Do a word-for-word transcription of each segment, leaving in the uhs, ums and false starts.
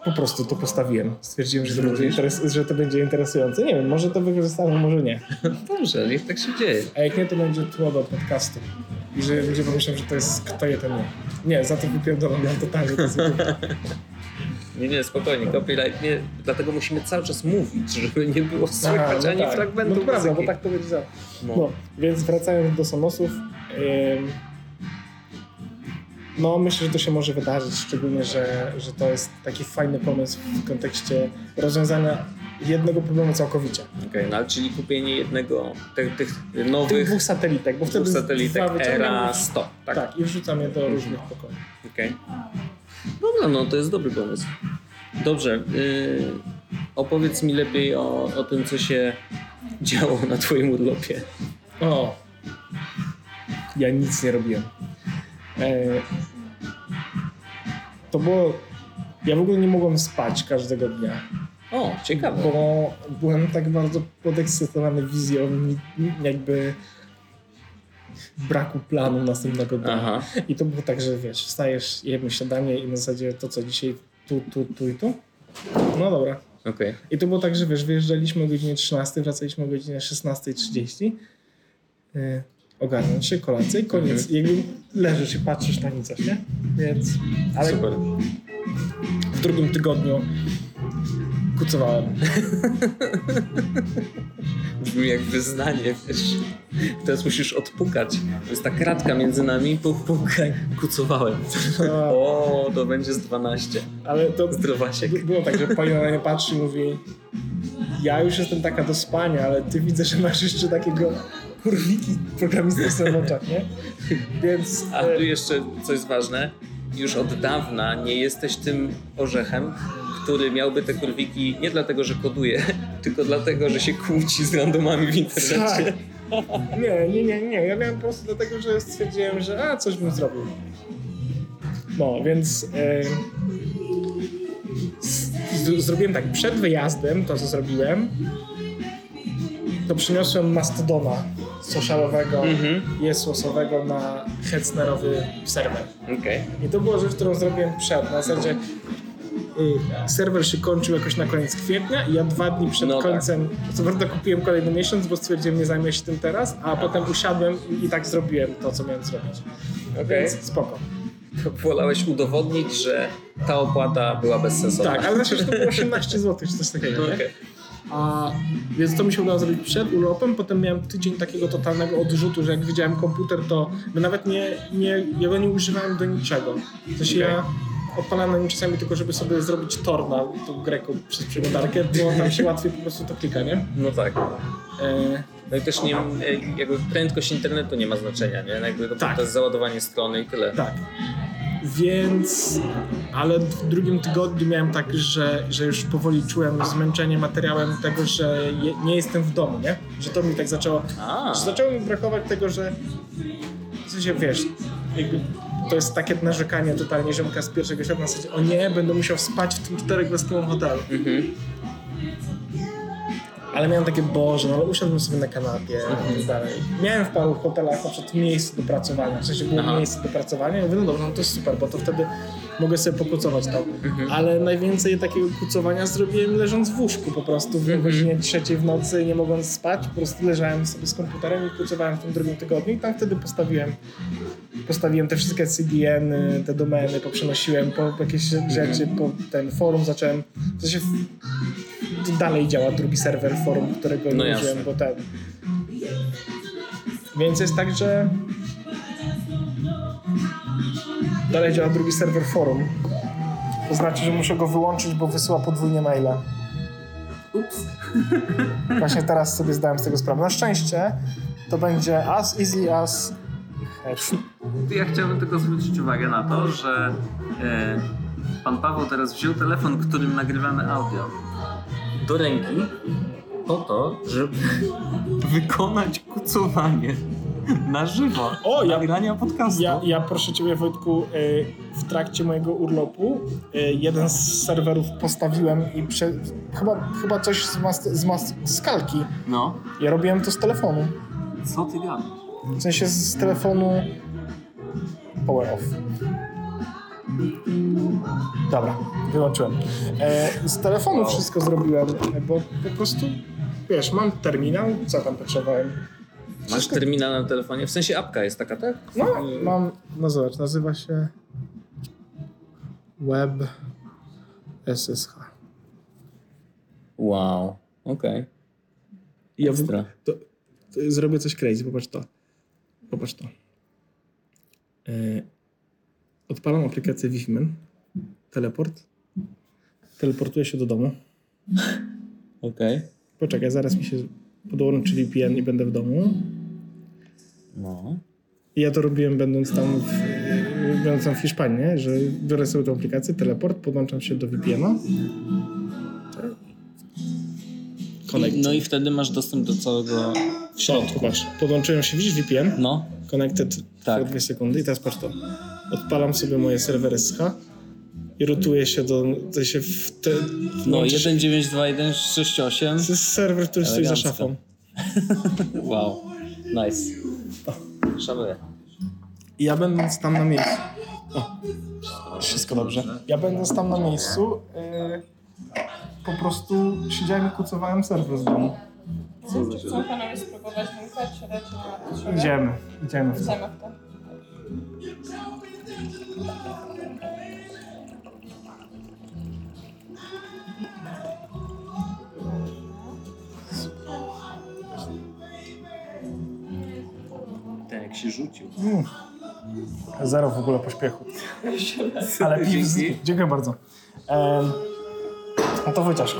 po prostu to postawiłem. Stwierdziłem, że to, będzie, interes- że to będzie interesujące. Nie wiem, może to wykorzystamy, może nie. Dobrze, niech tak się dzieje. A jak nie, to będzie tło do podcastu. I że ludzie pomyślą, że to jest kto je ten nie. Nie, za to wypierdolam nam totalnie. To jest Nie, nie, spokojnie, copyright nie, dlatego musimy cały czas mówić, żeby nie było słychać no ani tak. fragmentu No prawda, muzyki. bo tak to będzie za. No. No, więc wracając do Sonosów, ym, no myślę, że to się może wydarzyć, szczególnie, że, że to jest taki fajny pomysł w kontekście rozwiązania jednego problemu całkowicie. Okej, okay, no ale czyli kupienie jednego, tych, tych Tych nowych dwóch satelitek, bo dwóch wtedy satelitek dwa wyciągam Era i- sto, tak? Tak, i wrzucam je do Mhm. różnych pokoi. Okej. Okay. Dobra, no to jest dobry pomysł. Dobrze, yy, opowiedz mi lepiej o, o tym, co się działo na twoim urlopie. O! Ja nic nie robiłem. E, to było... Ja w ogóle nie mogłem spać każdego dnia. O, ciekawe. Bo byłem tak bardzo podekscytowany wizją jakby braku planu następnego dnia. Aha. I to było tak, że wiesz, wstajesz, jemy śniadanie i na zasadzie to co dzisiaj tu, tu, tu i tu. No dobra. Okay. I to było tak, że wiesz, wyjeżdżaliśmy o godzinie trzynastej, wracaliśmy o godzinie szesnastej trzydzieści. Yy, ogarnąć się, kolację i koniec. Mhm. I jakby leżysz i patrzysz na nic, nie? Więc... Ale super. W drugim tygodniu kucowałem. Brzmi jak wyznanie, wiesz. Teraz musisz odpukać. To jest ta kratka między nami. Puk, puk. Kucowałem. O, to będzie z dwanaście. Ale to Zdrowasiek. było tak, że Paulina na mnie patrzy i mówi: ja już jestem taka do spania, ale ty widzę, że masz jeszcze takiego kurwiki programistów w swoich oczach, nie? Więc... A tu jeszcze coś ważne. Już od dawna nie jesteś tym orzechem, który miałby te kurwiki nie dlatego, że koduje, tylko dlatego, że się kłóci z randomami w internecie. Tak. Nie, nie, nie, nie. Ja miałem po prostu dlatego, że stwierdziłem, że a, coś bym zrobił. No, więc e, z, zrobiłem tak, przed wyjazdem to, co zrobiłem, to przyniosłem mastodona socialowego, Mhm. jesłosowego na Hetznerowy serwer. Okay. I to była rzecz, którą zrobiłem przed. Na zasadzie y, serwer się kończył jakoś na koniec kwietnia i ja dwa dni przed no końcem, tak. Co prawda kupiłem kolejny miesiąc, bo stwierdziłem, nie zajmę się tym teraz, a potem usiadłem i, i tak zrobiłem to, co miałem zrobić. Okay. Więc spoko. Wolałeś udowodnić, że ta opłata była bezsensowna. Tak, ale znaczy, że to było osiemnaście złotych czy coś takiego, nie? Okay. A, więc to mi się udało zrobić przed urlopem, potem miałem tydzień takiego totalnego odrzutu, że jak widziałem komputer, to my nawet nie, nie, ja go nie używałem do niczego. W sensie okay. Ja odpalałem na nim czasami tylko, żeby sobie zrobić tor na tą grę przez przeglądarkę, bo tam się łatwiej po prostu to klika, nie? No tak. E... No i też nie, jakby prędkość internetu nie ma znaczenia, nie? Jakby to, tak. To jest załadowanie strony i tyle. Tak. Więc, ale w drugim tygodniu miałem tak, że, że już powoli czułem zmęczenie materiałem tego, że je, nie jestem w domu, nie? Że to mi tak zaczęło, A. że zaczęło mi brakować tego, że w sensie, wiesz, jakby to jest takie narzekanie totalnie ziomka z pierwszego świata na zasadzie, o nie, będę musiał spać w tym czterogwiazdkowym hotelu. Mhm. Ale miałem takie, Boże, no ale usiadłem sobie na kanapie i tak dalej. Miałem w paru hotelach na przykład miejsce do pracowania, w sensie było Aha. miejsce do pracowania i mówię, no dobrze, no to jest super, bo to wtedy mogę sobie pokucować tam. Mhm. Ale najwięcej takiego kucowania zrobiłem leżąc w łóżku po prostu w mhm. godzinie trzeciej w nocy, nie mogąc spać, po prostu leżałem sobie z komputerem i kucowałem w tym drugim tygodniu i tam wtedy postawiłem postawiłem te wszystkie C D N-y, te domeny, poprzenosiłem po jakieś mhm. rzeczy, po ten forum zacząłem, w sensie dalej działa drugi serwer forum, którego no nie jasne. użyłem, bo ten. Więc jest tak, że dalej działa drugi serwer forum. To znaczy, że muszę go wyłączyć, bo wysyła podwójnie maile. Ups. Właśnie teraz sobie zdałem z tego sprawę. Na szczęście to będzie as easy as head. Ja chciałbym tylko zwrócić uwagę na to, że e, pan Paweł teraz wziął telefon, którym nagrywamy audio, do ręki po to, żeby wykonać kucowanie na żywo. O, ja, nagrania podcastu. Ja, ja proszę Ciebie, Wojtku, w trakcie mojego urlopu jeden z serwerów postawiłem i prze, chyba, chyba coś z, mas, z, mas, z kalki. No. Ja robiłem to z telefonu. Co ty gadasz? W sensie z telefonu power off. Dobra, wyłączyłem. E, z telefonu wow. wszystko zrobiłem, bo po prostu, wiesz, mam terminal, co tam potrzebowałem. Masz wszystko... terminal na telefonie? W sensie apka jest taka, tak? No, mam, no zobacz, nazywa się Web S S H. Wow, okej. Okay. Ja w... to, to zrobię coś crazy, popatrz to. Popatrz to. E, odpalam aplikację Wi-Fi, teleport. Teleportuję się do domu. Okej. Okay. Poczekaj, zaraz mi się podłączy V P N i będę w domu. No. I ja to robiłem będąc tam w, będąc tam w Hiszpanii, nie? Że biorę sobie tę aplikację, teleport, podłączam się do V P N-a. I, no i wtedy masz dostęp do całego w środku. Patrz, podłączyłem się, widzisz V P N? No. Connected tak. dwie sekundy i teraz patrz to. Odpalam sobie moje serwery S H i rotuję się do... To się w te, no jeden dziewięć dwa jeden sześć osiem. To jest serwer, który stoi za szafą. Wow. Nice. Szanuję. I ja będąc tam na miejscu... O, wszystko dobrze. Ja będąc tam na miejscu yy, po prostu siedziałem i kucowałem serwer z domu. Co panowie spróbować włączać, czy raczej na Idziemy, idziemy w to. Idziemy w to. Tak, jak się rzucił. Mm. Zero w ogóle pośpiechu. Ale piw z... Dziękuję bardzo. Ehm, no to wyciążku.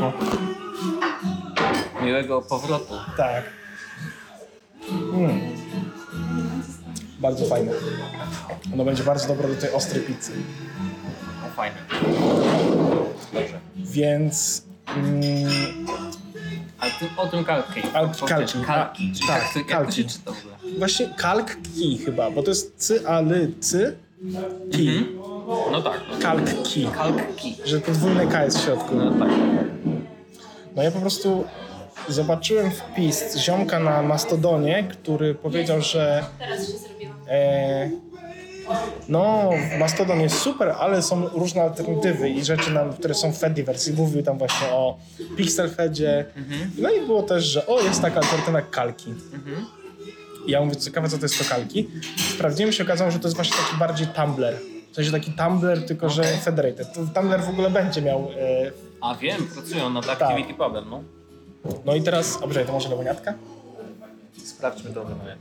Miłego powrotu. Tak. Mm. Bardzo fajne. Ono będzie bardzo dobre do tej ostrej pizzy. No fajne. Dobrze. Więc... Mm, ale ty, o tym kalki. Kalki. Kalki. Kalki. A, tak, jak, to, jak kalki. to się czyta w ogóle? Właśnie kalki chyba, bo to jest cy, a, ly, cy, ki. Mhm. No tak. No. Kalki. Kalki. Że podwójne K jest w środku. No tak. No ja po prostu zobaczyłem wpis ziomka na Mastodonie, który powiedział, że Teraz się zrobiłam. e, no Mastodon jest super, ale są różne alternatywy i rzeczy, nam, które są w Fediverse. I mówił tam właśnie o Pixelfedzie. Mhm. No i było też, że o, jest taka alternatywa jak kalki. Mhm. I ja mówię, ciekawe co to jest to kalki. Sprawdziłem, się okazało, że to jest właśnie taki bardziej Tumblr. W sensie taki Tumblr, tylko okay. że Federated. Tumblr w ogóle będzie miał... E, A wiem, pracują nad Activity tak. Pubem, no. No i teraz, o, poczekaj, to może lemoniatka? Sprawdźmy tą lemoniatkę.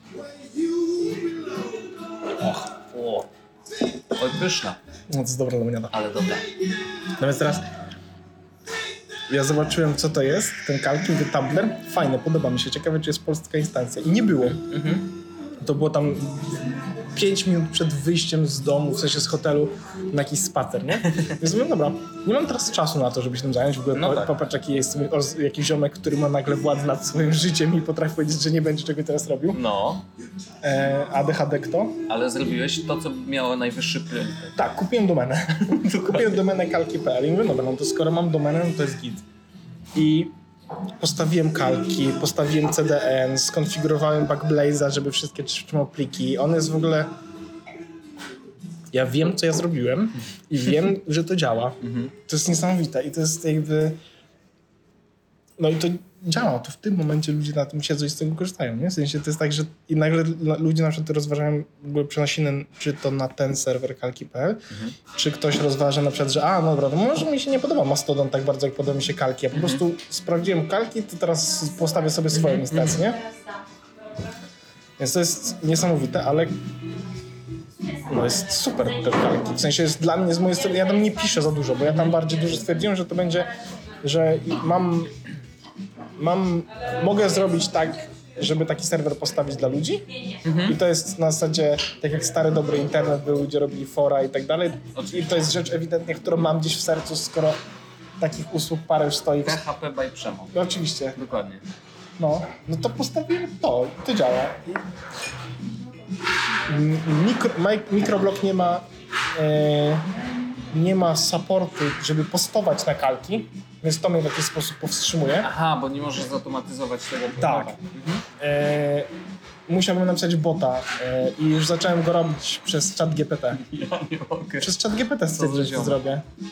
Och. O. Oj, pyszna. No to jest dobra lemoniada. Ale dobra. No więc teraz ja zobaczyłem, co to jest, ten kalki, ten Tumblr. Fajne, podoba mi się. Ciekawe, czy jest polska instancja. I nie było. Mhm. To było tam pięć minut przed wyjściem z domu, w sensie z hotelu, na jakiś spacer, nie? Więc mówię, dobra, nie mam teraz czasu na to, żeby się tym zająć. W ogóle no tak. Popatrz, jaki jest jakiś ziomek, który ma nagle władzę nad swoim życiem i potrafi powiedzieć, że nie będzie czego teraz robił. No. E, A D H D kto? Ale zrobiłeś to, co miało najwyższy priorytet. Tak, kupiłem domenę. kupiłem domenę kalki kropka p l i mówię, dobra, no to skoro mam domenę, no to jest git. I postawiłem kalki, postawiłem C D N, skonfigurowałem Backblaze'a, żeby wszystkie trzymał pliki. On jest w ogóle... Ja wiem, co ja zrobiłem i wiem, że to działa. To jest niesamowite i to jest jakby... No i to działa, to w tym momencie ludzie na tym siedzą i z tego korzystają, nie? W sensie to jest tak, że i nagle ludzie na przykład rozważają w ogóle przenosiny, czy to na ten serwer kalki kropka p l, mhm. czy ktoś rozważa na przykład, że a, no dobra, to może mi się nie podoba Mastodon tak bardzo, jak podoba mi się kalki. Ja po mhm. prostu sprawdziłem kalki, to teraz postawię sobie swoją mhm. instancję, nie? Więc to jest niesamowite, ale no jest super te kalki. W sensie jest dla mnie, z mojej strony, ja tam nie piszę za dużo, bo ja tam bardziej dużo stwierdziłem, że to będzie, że mam Mam, mogę zrobić tak, żeby taki serwer postawić dla ludzi mhm. i to jest na zasadzie, tak jak stary, dobry internet był, ludzie robili fora i tak dalej i to jest rzecz ewidentnie, którą mam gdzieś w sercu, skoro takich usług parę już stoi. P H P by Przemo. No oczywiście. Dokładnie. No, no to postawiłem to, to działa. Mikro, Microblog nie ma e, nie ma supportu, żeby postować na kalki, więc to mnie w jakiś sposób powstrzymuje. Aha, bo nie możesz zautomatyzować tego. Tak. Mhm. E, musiałbym napisać bota e, i już zacząłem go robić przez ChatGPT. Ja nie mogę. Przez ChatGPT stwierdziłem, że to zrobię.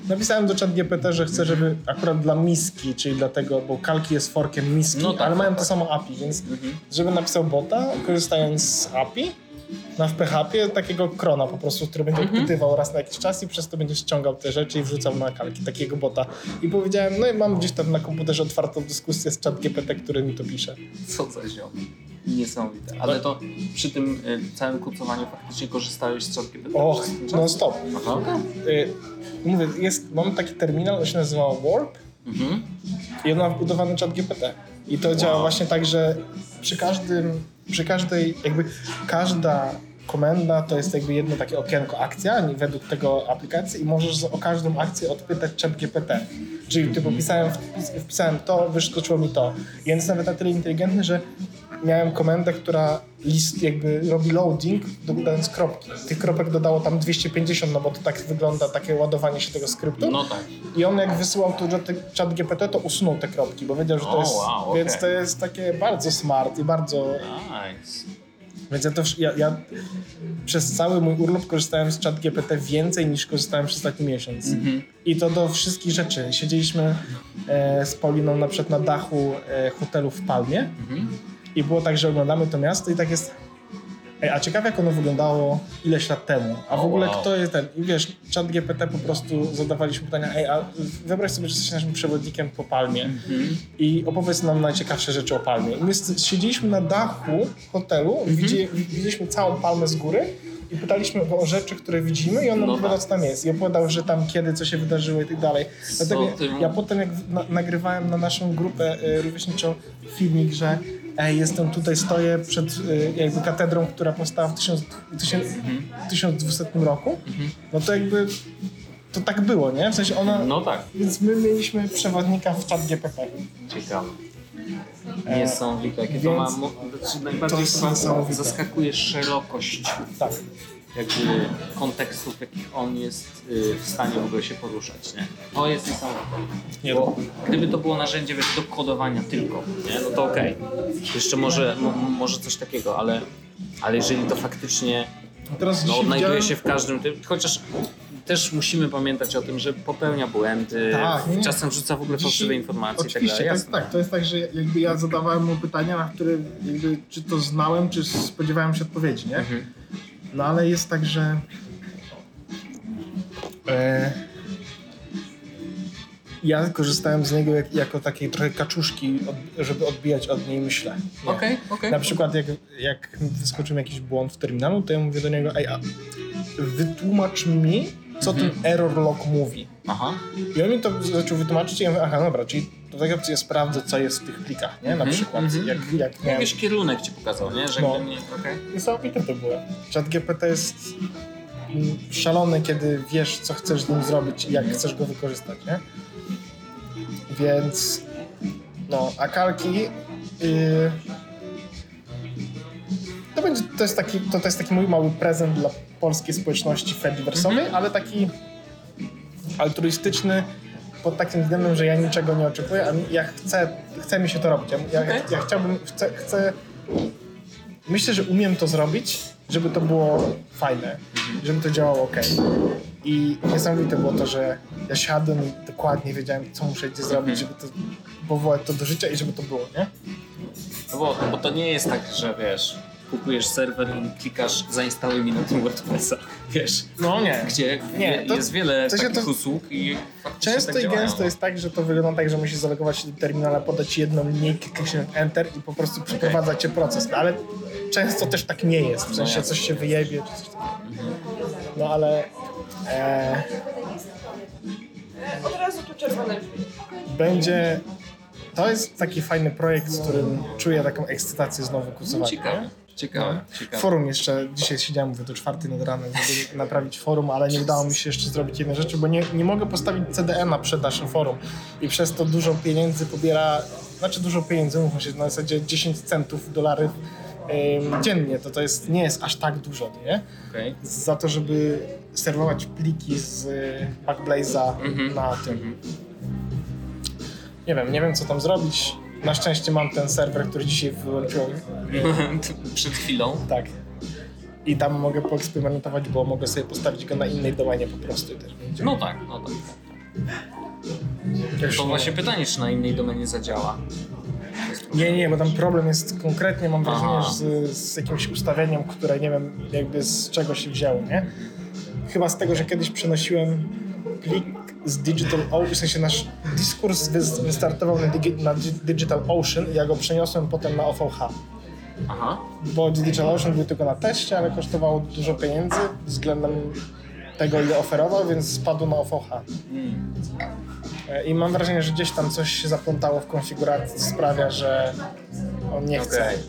napisałem do ChatGPT, że chcę, żeby akurat dla miski, czyli dlatego, bo Kalki jest forkiem miski, No tak, ale tak, mają tak. to samo A P I, więc Mhm. żeby napisał bota, korzystając z A P I, na w P H P takiego krona po prostu, który będzie Mhm. odpytywał raz na jakiś czas i przez to będzie ściągał te rzeczy i wrzucał na Kalki, takiego bota. I powiedziałem, no i mam gdzieś tam na komputerze otwartą dyskusję z ChatGPT, który mi to pisze. Co za ziom. Niesamowite. Ale to przy tym y, całym kucowaniu faktycznie korzystałeś z ChatGPT? Och, przez ten czas? non stop. Aha. Y, mówię, jest, mam taki terminal, on się nazywa Warp Mhm. i on ma wbudowany ChatGPT. I to działa właśnie tak, że przy każdym, przy każdej, jakby każda komenda to jest jakby jedno takie okienko akcja nie według tego aplikacji i możesz za- o każdą akcję odpytać ChatGPT. Czyli typu pisałem, wpis, wpisałem to, wyskoczyło mi to. I on jest nawet na tyle inteligentny, że miałem komendę, która list jakby robi loading, dodając kropki. Tych kropek dodało tam dwieście pięćdziesiąt, no bo to tak wygląda takie ładowanie się tego skryptu. No tak. I on jak wysyłał to chat G P T, to usunął te kropki, bo wiedział, że to O, jest... wow, Więc okej. to jest takie bardzo smart i bardzo... Nice. Więc ja też... Ja, ja przez cały mój urlop korzystałem z chat G P T więcej niż korzystałem przez ostatni miesiąc. Mhm. I to do wszystkich rzeczy. Siedzieliśmy e, z Pauliną na przykład na dachu e, hotelu w Palmie Mhm. i było tak, że oglądamy to miasto i tak jest... Ej, a ciekawe jak ono wyglądało ileś lat temu. A w O, ogóle wow. kto jest ten... I wiesz, chat G P T po prostu zadawaliśmy pytania, ej, a wyobraź sobie, że jesteś naszym przewodnikiem po Palmie Mhm. i opowiedz nam najciekawsze rzeczy o Palmie. I my s- siedzieliśmy na dachu hotelu, Mhm. widzi, widzieliśmy całą Palmę z góry i pytaliśmy go o rzeczy, które widzimy i on nam No opowiadał, tak. co tam jest. I opowiadał, że tam kiedy, co się wydarzyło i tak dalej. Dlatego ty ja potem jak na, nagrywałem na naszą grupę y, rówieśniczą filmik, że ej, jestem tutaj, stoję przed y, jakby katedrą, która powstała w tysiąc, tysiąc, tysiąc dwieście roku, no to jakby to tak było, nie? W sensie ona... No tak. Więc my mieliśmy przewodnika w chat G P T. Ciekawe. E, Niesamowite. Jakie to więc ma... mo- Znaczy najbardziej to jest chyba niesamowite. zaskakuje szerokość Tak. jakby kontekstów, w jakich on jest y, w stanie w ogóle się poruszać, nie? To jest niesamowite. Nie, Bo gdyby to było narzędzie wiesz, do kodowania tylko, nie? No to okej. Jeszcze może, mo, może coś takiego, ale, ale jeżeli to faktycznie Teraz no, dzisiaj odnajduje widziałem- się w każdym tym, chociaż też musimy pamiętać o tym, że popełnia błędy, Tak, nie. czasem rzuca w ogóle Dzisiaj- fałszywe informacje i tak Oczywiście, dalej. tak, Jasne. tak. To jest tak, że jakby ja zadawałem mu pytania, na które jakby czy to znałem, czy spodziewałem się odpowiedzi, nie? Mhm. No ale jest tak, że e, ja korzystałem z niego jak, jako takiej trochę kaczuszki, od, żeby odbijać od niej myślę. nie? Okej, okej. Na przykład jak, jak wyskoczył mi jakiś błąd w terminalu, to ja mówię do niego, ej, a wytłumacz mi, co ten error log mówi. Aha. I on mi to zaczął wytłumaczyć i ja mówię, aha, dobra, czyli do tego ja sprawdzę, co jest w tych plikach, nie? Na Mhm, przykład, mhm. jak, jak miałem... Jakiś kierunek ci pokazał, nie? Że No. nie, okej. Niesamowite to było. Chat G P T jest mm, szalony, kiedy wiesz, co chcesz z nim zrobić i jak chcesz go wykorzystać, nie? Więc... No, a kalki... Yy, to będzie, to jest taki, to, to jest taki mój mały prezent dla polskiej społeczności Fediversowej, Mhm. ale taki altruistyczny pod takim względem, że ja niczego nie oczekuję, a mi- ja chcę, chce mi się to robić. Ja, ja, Okej. ja chciałbym, chcę, chcę... Myślę, że umiem to zrobić, żeby to było fajne, żeby to działało ok. I niesamowite było to, że ja siadłem i dokładnie wiedziałem, co muszę gdzie zrobić, żeby to powołać to do życia i żeby to było, nie? No bo, bo to nie jest tak, że wiesz, kupujesz serwer i klikasz zainstaluj mi na tym WordPressa, wiesz, No nie. gdzie Nie, to- jest wiele w sensie takich to- usług i faktycznie Często tak i działają. gęsto jest tak, że to wygląda tak, że musisz zalogować się do terminala, podać jedną linijkę, kliknąć Enter i po prostu przeprowadza cię proces. No, ale często też tak nie jest, w sensie jasne. coś się wyjebie czy coś takiego. No ale e, Od razu tu czerwone drzwi. będzie... To jest taki fajny projekt, z którym czuję taką ekscytację znowu kucowania. Ciekawe, nie? ciekawe, ciekawe. Forum jeszcze, dzisiaj siedziałem, mówię, do czwartej nad ranem, żeby naprawić forum, ale nie udało mi się jeszcze zrobić jednej rzeczy, bo nie, nie mogę postawić C D N na przed naszym forum i przez to dużo pieniędzy pobiera, znaczy dużo pieniędzy, mówmy się, na zasadzie dziesięć centów, dolarów ym, dziennie, to to jest, nie jest aż tak dużo, nie? Okej. Za to, żeby serwować pliki z y, Backblaze'a Mhm. na tym. Nie wiem, nie wiem co tam zrobić. Na szczęście mam ten serwer, który dzisiaj wyłączyłem. Przed chwilą. Tak. I tam mogę poeksperymentować, bo mogę sobie postawić go na innej domenie po prostu. i też będzie. No tak, no tak. To właśnie pytanie, czy na innej domenie zadziała. Nie, nie, bo tam problem jest konkretnie, mam wrażenie, że z, z jakimś ustawieniem, które nie wiem jakby z czego się wzięło, nie? Chyba z tego, że kiedyś przenosiłem plik z Digital Ocean, w sensie nasz dyskurs wy, wystartował na, digi, na Digital Ocean i ja go przeniosłem potem na O V H. Aha. Bo Digital Ocean był tylko na teście, ale kosztowało dużo pieniędzy względem tego, ile oferował, więc spadł na O V H. Mm. I mam wrażenie, że gdzieś tam coś się zaplątało w konfiguracji, sprawia, że on nie chce. Okay.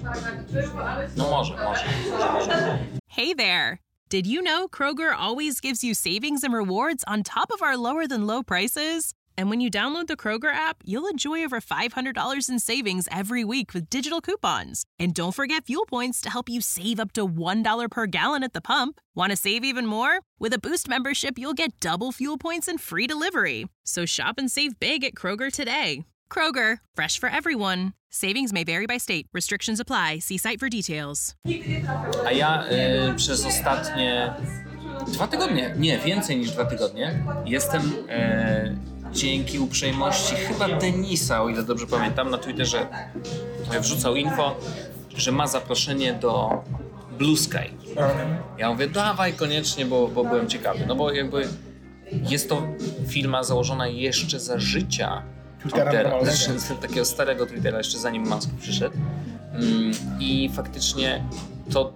No może, może, może, może. Hey there! Did you know Kroger always gives you savings and rewards on top of our lower than low prices? And when you download the Kroger app, you'll enjoy over five hundred dollars in savings every week with digital coupons. And don't forget fuel points to help you save up to one dollar per gallon at the pump. Want to save even more? With a Boost membership, you'll get double fuel points and free delivery. So shop and save big at Kroger today. Kroger, fresh for everyone. Savings may vary by state. Restrictions apply. See site for details. A ja y, przez ostatnie dwa tygodnie, nie, więcej niż dwa tygodnie, jestem y, dzięki uprzejmości chyba Denisa, o ile dobrze pamiętam, na Twitterze wrzucał info, że ma zaproszenie do Blue Sky. Ja mówię, dawaj koniecznie, bo, bo byłem ciekawy, no bo jakby jest to firma założona jeszcze za życia Twittera, znaczy, takiego starego Twittera, jeszcze zanim Musk przyszedł. Mm, I faktycznie to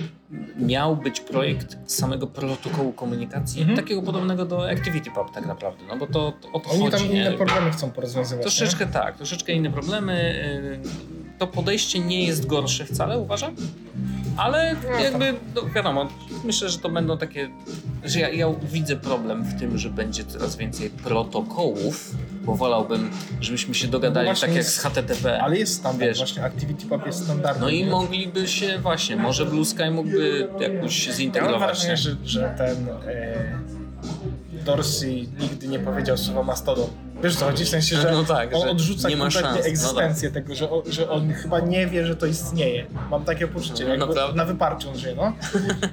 miał być projekt samego protokołu komunikacji, mm-hmm. takiego podobnego do ActivityPub tak naprawdę, no bo to, to o to Oni chodzi. tam inne problemy chcą porozwiązywać. Troszeczkę nie? tak, troszeczkę inne problemy. To podejście nie jest gorsze wcale, uważam. Ale jakby, no wiadomo, myślę, że to będą takie, że ja, ja widzę problem w tym, że będzie coraz więcej protokołów, bo wolałbym, żebyśmy się dogadali no tak jak jest, z H T T P. Ale jest standard, wiesz. Właśnie ActivityPub jest standardem. No i mogliby się właśnie, może Blue Sky mógłby jakoś się zintegrować. Ja mam wrażenie, że, że ten e, Dorsey nigdy nie powiedział słowa Mastodon. Wiesz co chodzi? W sensie, że no tak, on że odrzuca nie ma kompletnie szans. egzystencję no tak. tego, że, o, że on chyba nie wie, że to istnieje. Mam takie poczucie, No, jakby naprawdę? na wyparciu on żyje, no.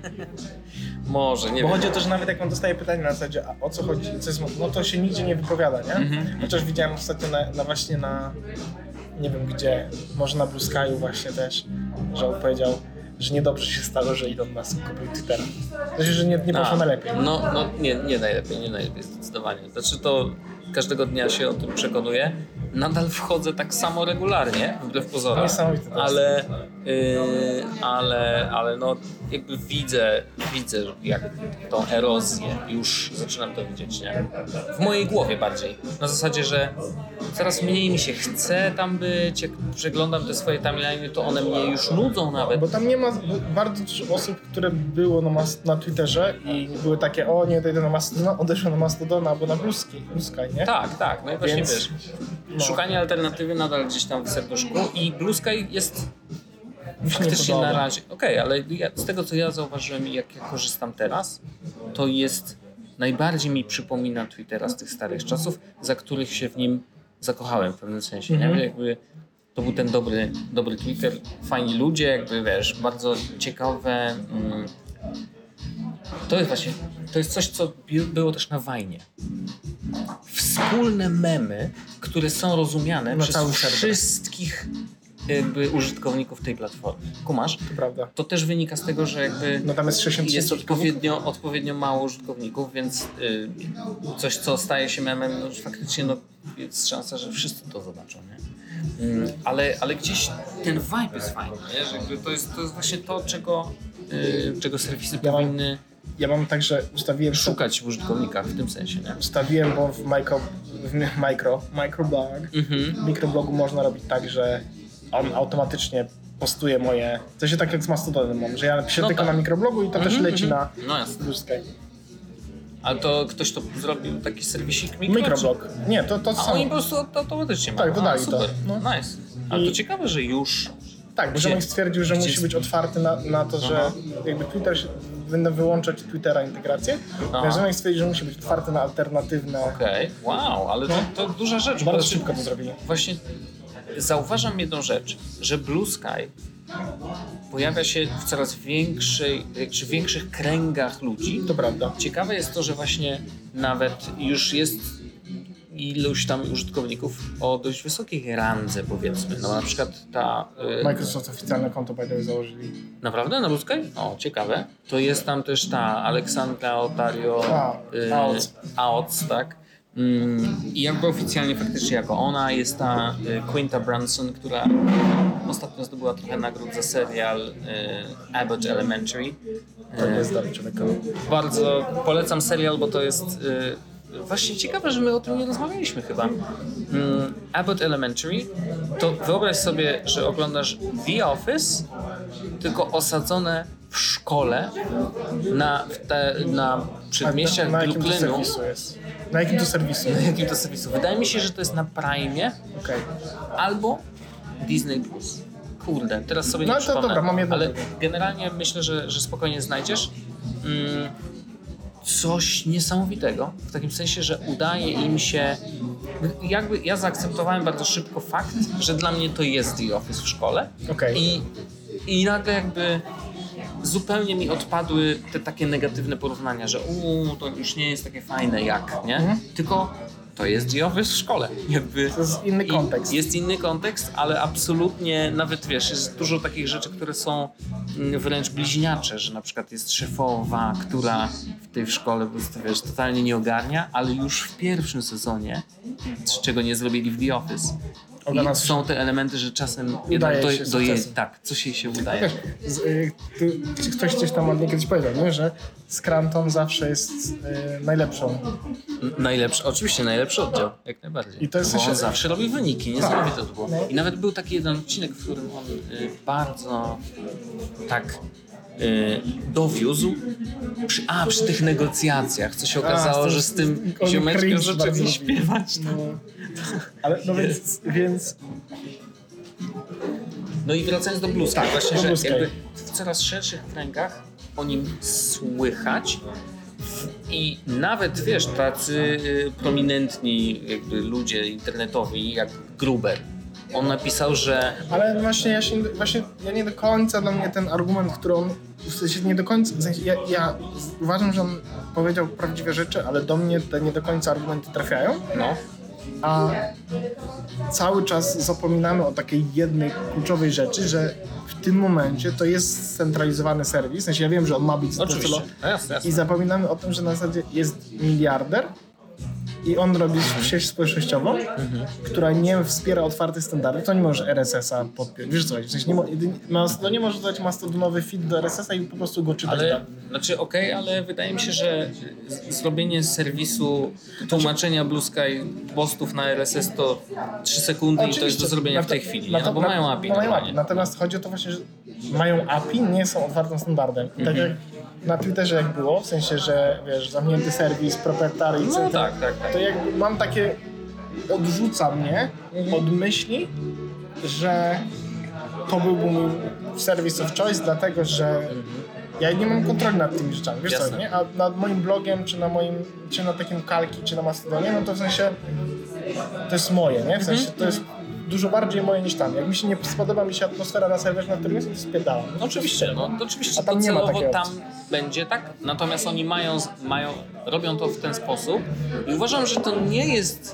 Może, nie Bo wiem. chodzi o to, że nawet jak on dostaje pytanie na zasadzie, a o co chodzi, co jest, no to się nigdzie nie wypowiada, nie? Mhm. Chociaż widziałem ostatnio na, na właśnie na, nie wiem gdzie, może na Blue Sky'u właśnie też, że on powiedział, że niedobrze się stało, że Elon Musk kupił Twittera. Znaczy, że nie, nie poszło najlepiej. No, no nie, nie najlepiej, nie najlepiej zdecydowanie. Znaczy to każdego dnia się o tym przekonuję. Nadal wchodzę tak samo regularnie, wbrew pozorom. Niesamowite to jest. Ale, yy, ale, ale no jakby widzę, widzę jak tą erozję już zaczynam to widzieć, nie? W mojej głowie bardziej. Na zasadzie, że coraz mniej mi się chce tam być, jak przeglądam te swoje timeliny, to one mnie już nudzą nawet. Bo tam nie ma bardzo dużo osób, które było na, mas- na Twitterze i były takie, o nie odejdę na Mastodona, odeszłem na Mastodona albo na Blue Sky, Blue Sky, nie? Tak, tak, no i właśnie Więc, wiesz, no. szukanie alternatywy nadal gdzieś tam w serduszku i Blue Sky jest Mi się nie faktycznie podoba. na razie, okej, okay, ale ja, z tego co ja zauważyłem i jak ja korzystam teraz, to jest, najbardziej mi przypomina Twittera z tych starych czasów, za których się w nim zakochałem w pewnym sensie, Mhm. nie? Jakby to był ten dobry, dobry Twitter, fajni ludzie, jakby wiesz, bardzo ciekawe. Mm, to jest właśnie, to jest coś, co było też na Wajnie. Wspólne memy, które są rozumiane Na przez cały serwer. wszystkich jakby użytkowników tej platformy. Kumasz? To prawda. To też wynika z tego, że jakby No tam jest sześćdziesiąt jest tysięcy odpowiednio, odpowiednio mało użytkowników, więc y, coś, co staje się memem, no, faktycznie no, jest szansa, że wszyscy to zobaczą, nie? Mm, ale, ale gdzieś ten vibe jest fajny, nie? Że jakby to, jest, to jest właśnie to, czego, y, czego serwisy Ja mam- powinny Ja mam także, ustawiłem szukać w użytkownikach w tym sensie, nie? Ustawiłem, bo w micro, w micro, microblog, Mhm. w mikroblogu można robić tak, że on automatycznie postuje moje, to się tak jak z Mastodonem mam, że ja piszę No tylko tak. na mikroblogu i to też Mhm, leci mhm. na No jasne. Blue Sky. Ale to ktoś to zrobił, taki serwisik mikro? Mikroblog. Nie, to, to A samo. oni po prostu automatycznie mają. Tak, dodali A, to. super. No. Nice. Ale I- to ciekawe, że już... Tak, bo Gdzie- ziomek stwierdził, że gdzie- musi być otwarty na, na to, że Aha. jakby Twitter, się- będę wyłączać Twittera integrację, Aha. więc ziomek stwierdził, że musi być otwarty na alternatywne. Okej, okay. Wow, ale to, to duża rzecz. Bardzo bo szybko to zrobili. Właśnie zauważam jedną rzecz, że Blue Sky pojawia się w coraz większej, czy większych kręgach ludzi. To prawda. Ciekawe jest to, że właśnie nawet już jest iluś tam użytkowników o dość wysokiej randze, powiedzmy. No na przykład ta... Yy... Microsoft oficjalne konto by the way założyli. Naprawdę? Na Blue Sky? O, ciekawe. To jest tam też ta Aleksandra Otario A, Aoc. Aoc, tak? Mm, I jakby oficjalnie faktycznie jako ona jest ta y, Quinta Brunson, która ostatnio zdobyła trochę nagród za serial y, Abbott Elementary. To jest dobry człowiek. Bardzo polecam serial, bo to jest y, właśnie ciekawe, że my o tym nie rozmawialiśmy chyba. Mm, Abbott Elementary to wyobraź sobie, że oglądasz The Office, tylko osadzone w szkole na, w te, na przedmieściach na, na jakim to Brooklynu. serwisu jest? Na jakim to serwisu? Na jakim to serwisu? Wydaje mi się, że to jest na Prime'ie Okej. albo Disney Plus. Kurde, teraz sobie No nie to przypomnę, dobra, mam jedno ale drugie. generalnie myślę, że, że spokojnie znajdziesz mm, coś niesamowitego, w takim sensie, że udaje im się, jakby ja zaakceptowałem bardzo szybko fakt, że dla mnie to jest The Office w szkole. Okej. I, i nagle jakby zupełnie mi odpadły te takie negatywne porównania, że uuu, to już nie jest takie fajne jak, nie? Mhm. Tylko to jest The Office w szkole. Jakby To jest inny i kontekst. Jest inny kontekst, ale absolutnie nawet wiesz, jest dużo takich rzeczy, które są mm, wręcz bliźniacze, że na przykład jest szefowa, która w tej szkole po prostu wiesz, totalnie nie ogarnia, ale już w pierwszym sezonie, czego nie zrobili w The Office. Ogarnia I są te elementy, że czasem Udaje jednak się do, doje, sukcesem. tak, coś jej się udaje. Wiesz, z, y, ty, ktoś coś tam ładnie kiedyś powiedział, nie? Że Scranton zawsze jest y, najlepszą. Najlepszy, oczywiście najlepszy oddział, jak najbardziej. I to jest bo coś- on zawsze robi wyniki, niesamowite to było. No. I nawet był taki jeden odcinek, w którym on y, bardzo tak y, dowiózł, przy, a przy tych negocjacjach, co się okazało, A, z- że z tym oni ziomeczkiem cringe bardzo zaczęli lubi. śpiewać. No. Ale no więc, więc No i wracając do Blue Sky, Tak, właśnie, do że Blue Sky. jakby w coraz szerszych kręgach o nim słychać i nawet, wiesz, tacy y, prominentni jakby ludzie internetowi jak Gruber, on napisał, że Ale właśnie ja, się, właśnie ja nie do końca dla mnie ten argument, który on w sensie nie do końca, w sensie ja, ja uważam, że on powiedział prawdziwe rzeczy, ale do mnie te nie do końca argumenty trafiają, no, a cały czas zapominamy o takiej jednej kluczowej rzeczy, że w tym momencie to jest scentralizowany serwis, w sensie ja wiem, że on ma być oczywiście, docelowo- no jasne, jasne. i zapominamy o tym, że na zasadzie jest miliarder i on robi sieć społecznościową, która nie wspiera otwartych standardów, to nie może R S S-a podpiąć. Wiesz co, w sensie nie, mo- Mastodon nie może dodać mastodonowy feed do R S S-a i po prostu go czytać Ale, tam. znaczy okej, ale wydaje mi się, że z- zrobienie serwisu tłumaczenia Blue Sky postów na R S S to trzy sekundy i to jest do zrobienia w tej chwili, nie? No bo mają A P I no mają A P I. normalnie. Natomiast chodzi o to właśnie, że mają A P I, nie są otwartym standardem. I tak jak na Twitterze jak było, w sensie, że wiesz, zamknięty serwis, proprietary i No cetera, tak, tak, tak. to jakby mam takie, odrzuca mnie od myśli, że to byłby mój service of choice, dlatego że ja nie mam kontroli nad tymi rzeczami, wiesz co, Jasne. nie? A nad moim blogiem, czy na moim, czy na takim Kalki, czy na Mastodonie, no to w sensie to jest moje, nie? W sensie to jest dużo bardziej moje niż tam. Jak mi się nie spodoba mi się atmosfera na serwerze, na którym jestem, to spierdalam. No oczywiście, no to oczywiście A tam nie ma docelowo takiej tam opcji. będzie tak, natomiast oni mają, mają, robią to w ten sposób i uważam, że to nie jest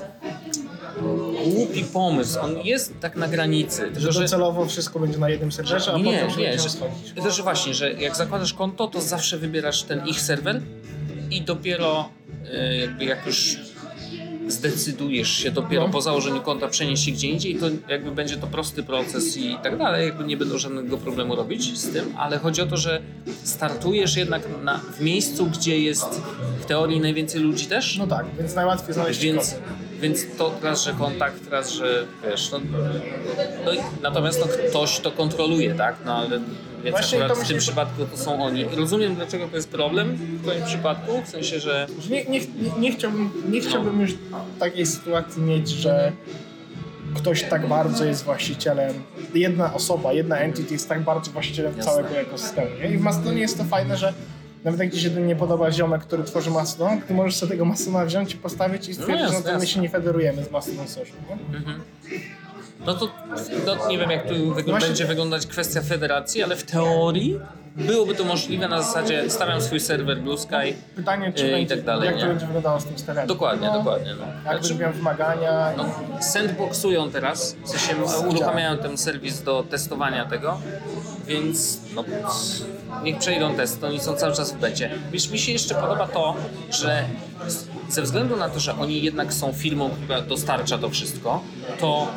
głupi pomysł, on jest tak na granicy, tylko Że że docelowo wszystko będzie na jednym serwerze, a nie, potem się nie, będzie że, rozchodzić. to, że właśnie, że jak zakładasz konto, to zawsze wybierasz ten ich serwer i dopiero y, jakby jak już zdecydujesz się dopiero No. po założeniu konta przenieść się gdzie indziej, to jakby będzie to prosty proces i tak dalej, jakby nie będą żadnego problemu robić z tym, ale chodzi o to, że startujesz jednak na, w miejscu, gdzie jest w teorii najwięcej ludzi też, No tak, więc najłatwiej znaleźć więc, kod. więc to raz, że kontakt, raz, że wiesz, no, no i natomiast no, ktoś to kontroluje, tak, no ale więc Właśnie akurat to w tym myślę- przypadku to są oni. Rozumiem, dlaczego to jest problem w twoim przypadku, w sensie, że Nie, nie, nie, nie chciałbym, nie chciałbym już takiej sytuacji mieć, że ktoś tak bardzo jest właścicielem, jedna osoba, jedna entity jest tak bardzo właścicielem Jasne. całego ekosystemu. Nie? I w Mastodonie jest to fajne, że nawet jak ci się nie podoba ziomek, który tworzy Mastodon, ty możesz sobie tego Mastodona wziąć i postawić i stwierdzić, jasne, że no to my jasne. się nie federujemy z Mastodon Social. Nie? No to no, nie wiem, jak tu wygląda, Właśnie- będzie wyglądać kwestia federacji, ale w teorii byłoby to możliwe na zasadzie stawiam swój serwer Blue Sky Pytanie, czy yy, i będzie, tak dalej. jak to nie? będzie wyglądało z tym stawianiem. Dokładnie, no, dokładnie. No. Jak Znaczy, będą wymagania. no, sandboxują teraz, w sensie uruchamiają ten serwis do testowania tego, więc no, niech przejdą test, oni są cały czas w becie. Wiesz, mi się jeszcze podoba to, że ze względu na to, że oni jednak są firmą, która dostarcza to wszystko, to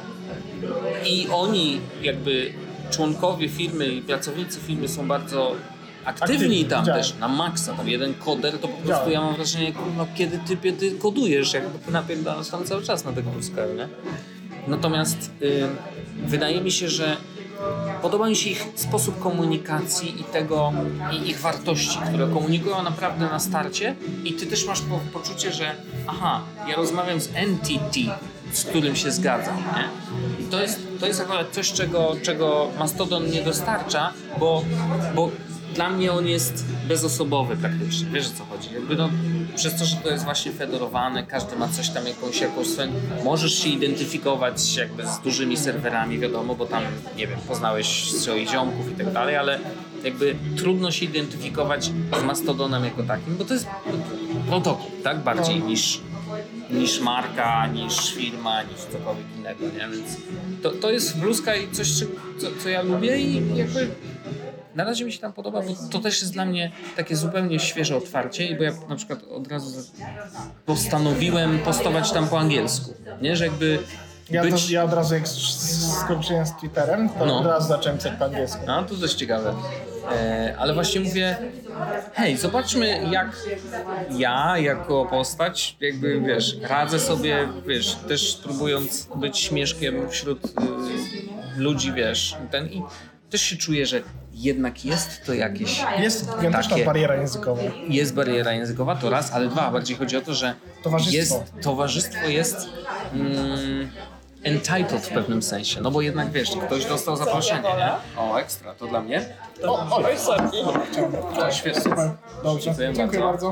i oni jakby członkowie firmy i pracownicy firmy są bardzo aktywni Aktywni, tam widziałem. też, na maksa. Tam jeden koder to po prostu Widziałem. ja mam wrażenie, kurwa, kiedy ty, ty kodujesz, jakby ty napierdalasz tam cały czas na tego Blue nie? Natomiast y, wydaje mi się, że podoba mi się ich sposób komunikacji i tego, i ich wartości, które komunikują naprawdę na starcie i ty też masz po, poczucie, że aha, ja rozmawiam z entity, z którym się zgadzam, nie? I to jest, to jest akurat coś, czego, czego Mastodon nie dostarcza, bo, bo dla mnie on jest bezosobowy praktycznie, wiesz o co chodzi. Jakby no, przez to, że to jest właśnie federowane, każdy ma coś tam, jakąś, jakąś swoją... Możesz się identyfikować jakby z dużymi serwerami, wiadomo, bo tam, nie wiem, poznałeś swoich ziomków i tak dalej, ale jakby trudno się identyfikować z Mastodonem jako takim, bo to jest protokół, tak? Bardziej niż, niż marka, niż firma, niż cokolwiek innego, nie? Więc to, to jest w Blue Sky coś, co, co ja lubię i jakby na razie mi się tam podoba, bo to też jest dla mnie takie zupełnie świeże otwarcie i bo ja na przykład od razu postanowiłem postować tam po angielsku, nie? Że jakby Ja, być... to, ja od razu jak skończyłem z Twitterem, to No. od razu zacząłem pisać po angielsku. No, to dość ciekawe. E, ale właśnie mówię, hej, zobaczmy jak ja jako postać, jakby wiesz, radzę sobie, wiesz, też próbując być śmieszkiem wśród y, ludzi, wiesz, ten i też się czuję, że jednak jest to jakieś Jest gigantyczna takie, bariera językowa. jest bariera językowa, to raz, ale dwa, bardziej chodzi o to, że Towarzystwo. jest, towarzystwo jest mm, entitled w pewnym sensie, no bo jednak wiesz, ktoś dostał zaproszenie, nie? O, ekstra, to dla mnie. O, o, O, świetnie. super, dobrze. Dziękuję Dziękuję bardzo.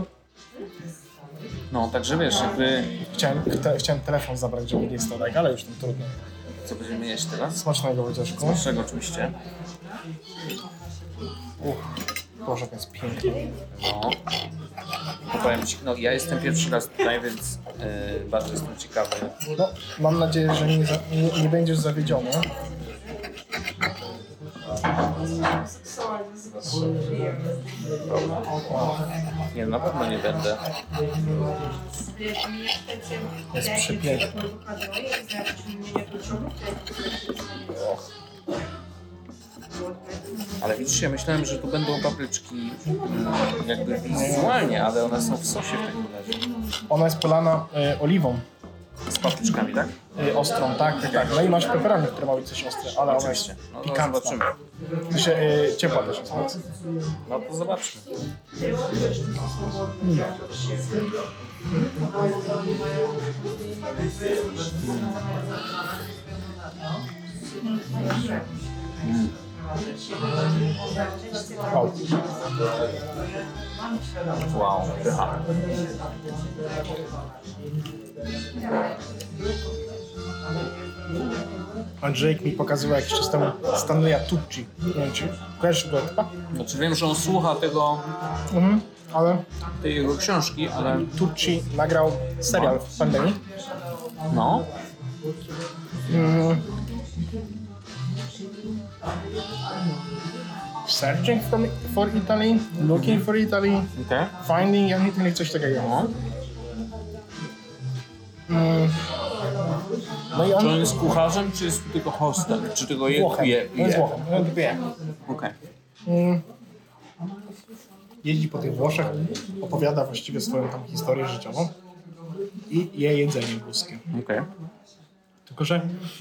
No, także wiesz, jakby, Chciałem, te, chciałem telefon zabrać, żeby nie stał tak, ale już tam trudno. co będziemy jeść teraz? Smacznego Wojcieszku. Smacznego oczywiście. Uch, Boże, to jest piękne. No. To powiem ci, no ja jestem pierwszy raz tutaj, więc yy, bardzo jestem ciekawy. No, mam nadzieję, że nie, za- nie, nie będziesz zawiedziony. Nie, na pewno nie będę. Jest przepiękny. Ale widzisz, ja myślałem, że tu będą papryczki mm, jakby wizualnie, ale one są w sosie w takim razie. Ona jest polana y, oliwą Z papryczkami, tak? y, ostrą, tak, tak, tak. No i masz peperony, które ma być coś ostre, ale ona jest Oczywiście. No, no pikantna. zobaczymy. To się y, ciepła też jest bardzo. No to zobaczmy. Wow. Wow, pycha. Andrzejek mi pokazywał jakiś czas temu Stanleya Tucci. Nie wiem, czy kojarzysz go chyba? Znaczy wiem, że on słucha tego, Mhm, ale tej jego książki, ale Tucci nagrał serial w pandemii. no. Mm. Searching for, for Italy, looking for Italy, Okej. finding Italy, coś takiego. No. Mm. No i Czy on on jest kucharzem, czy jest tylko hostem? Czy tylko je, Włochem, je, on jest je? Włochem, on wie. Okej. Mm. Jeździ po tych Włoszech, opowiada właściwie swoją tam historię życiową i je jedzenie włoskie. Okej. Tylko że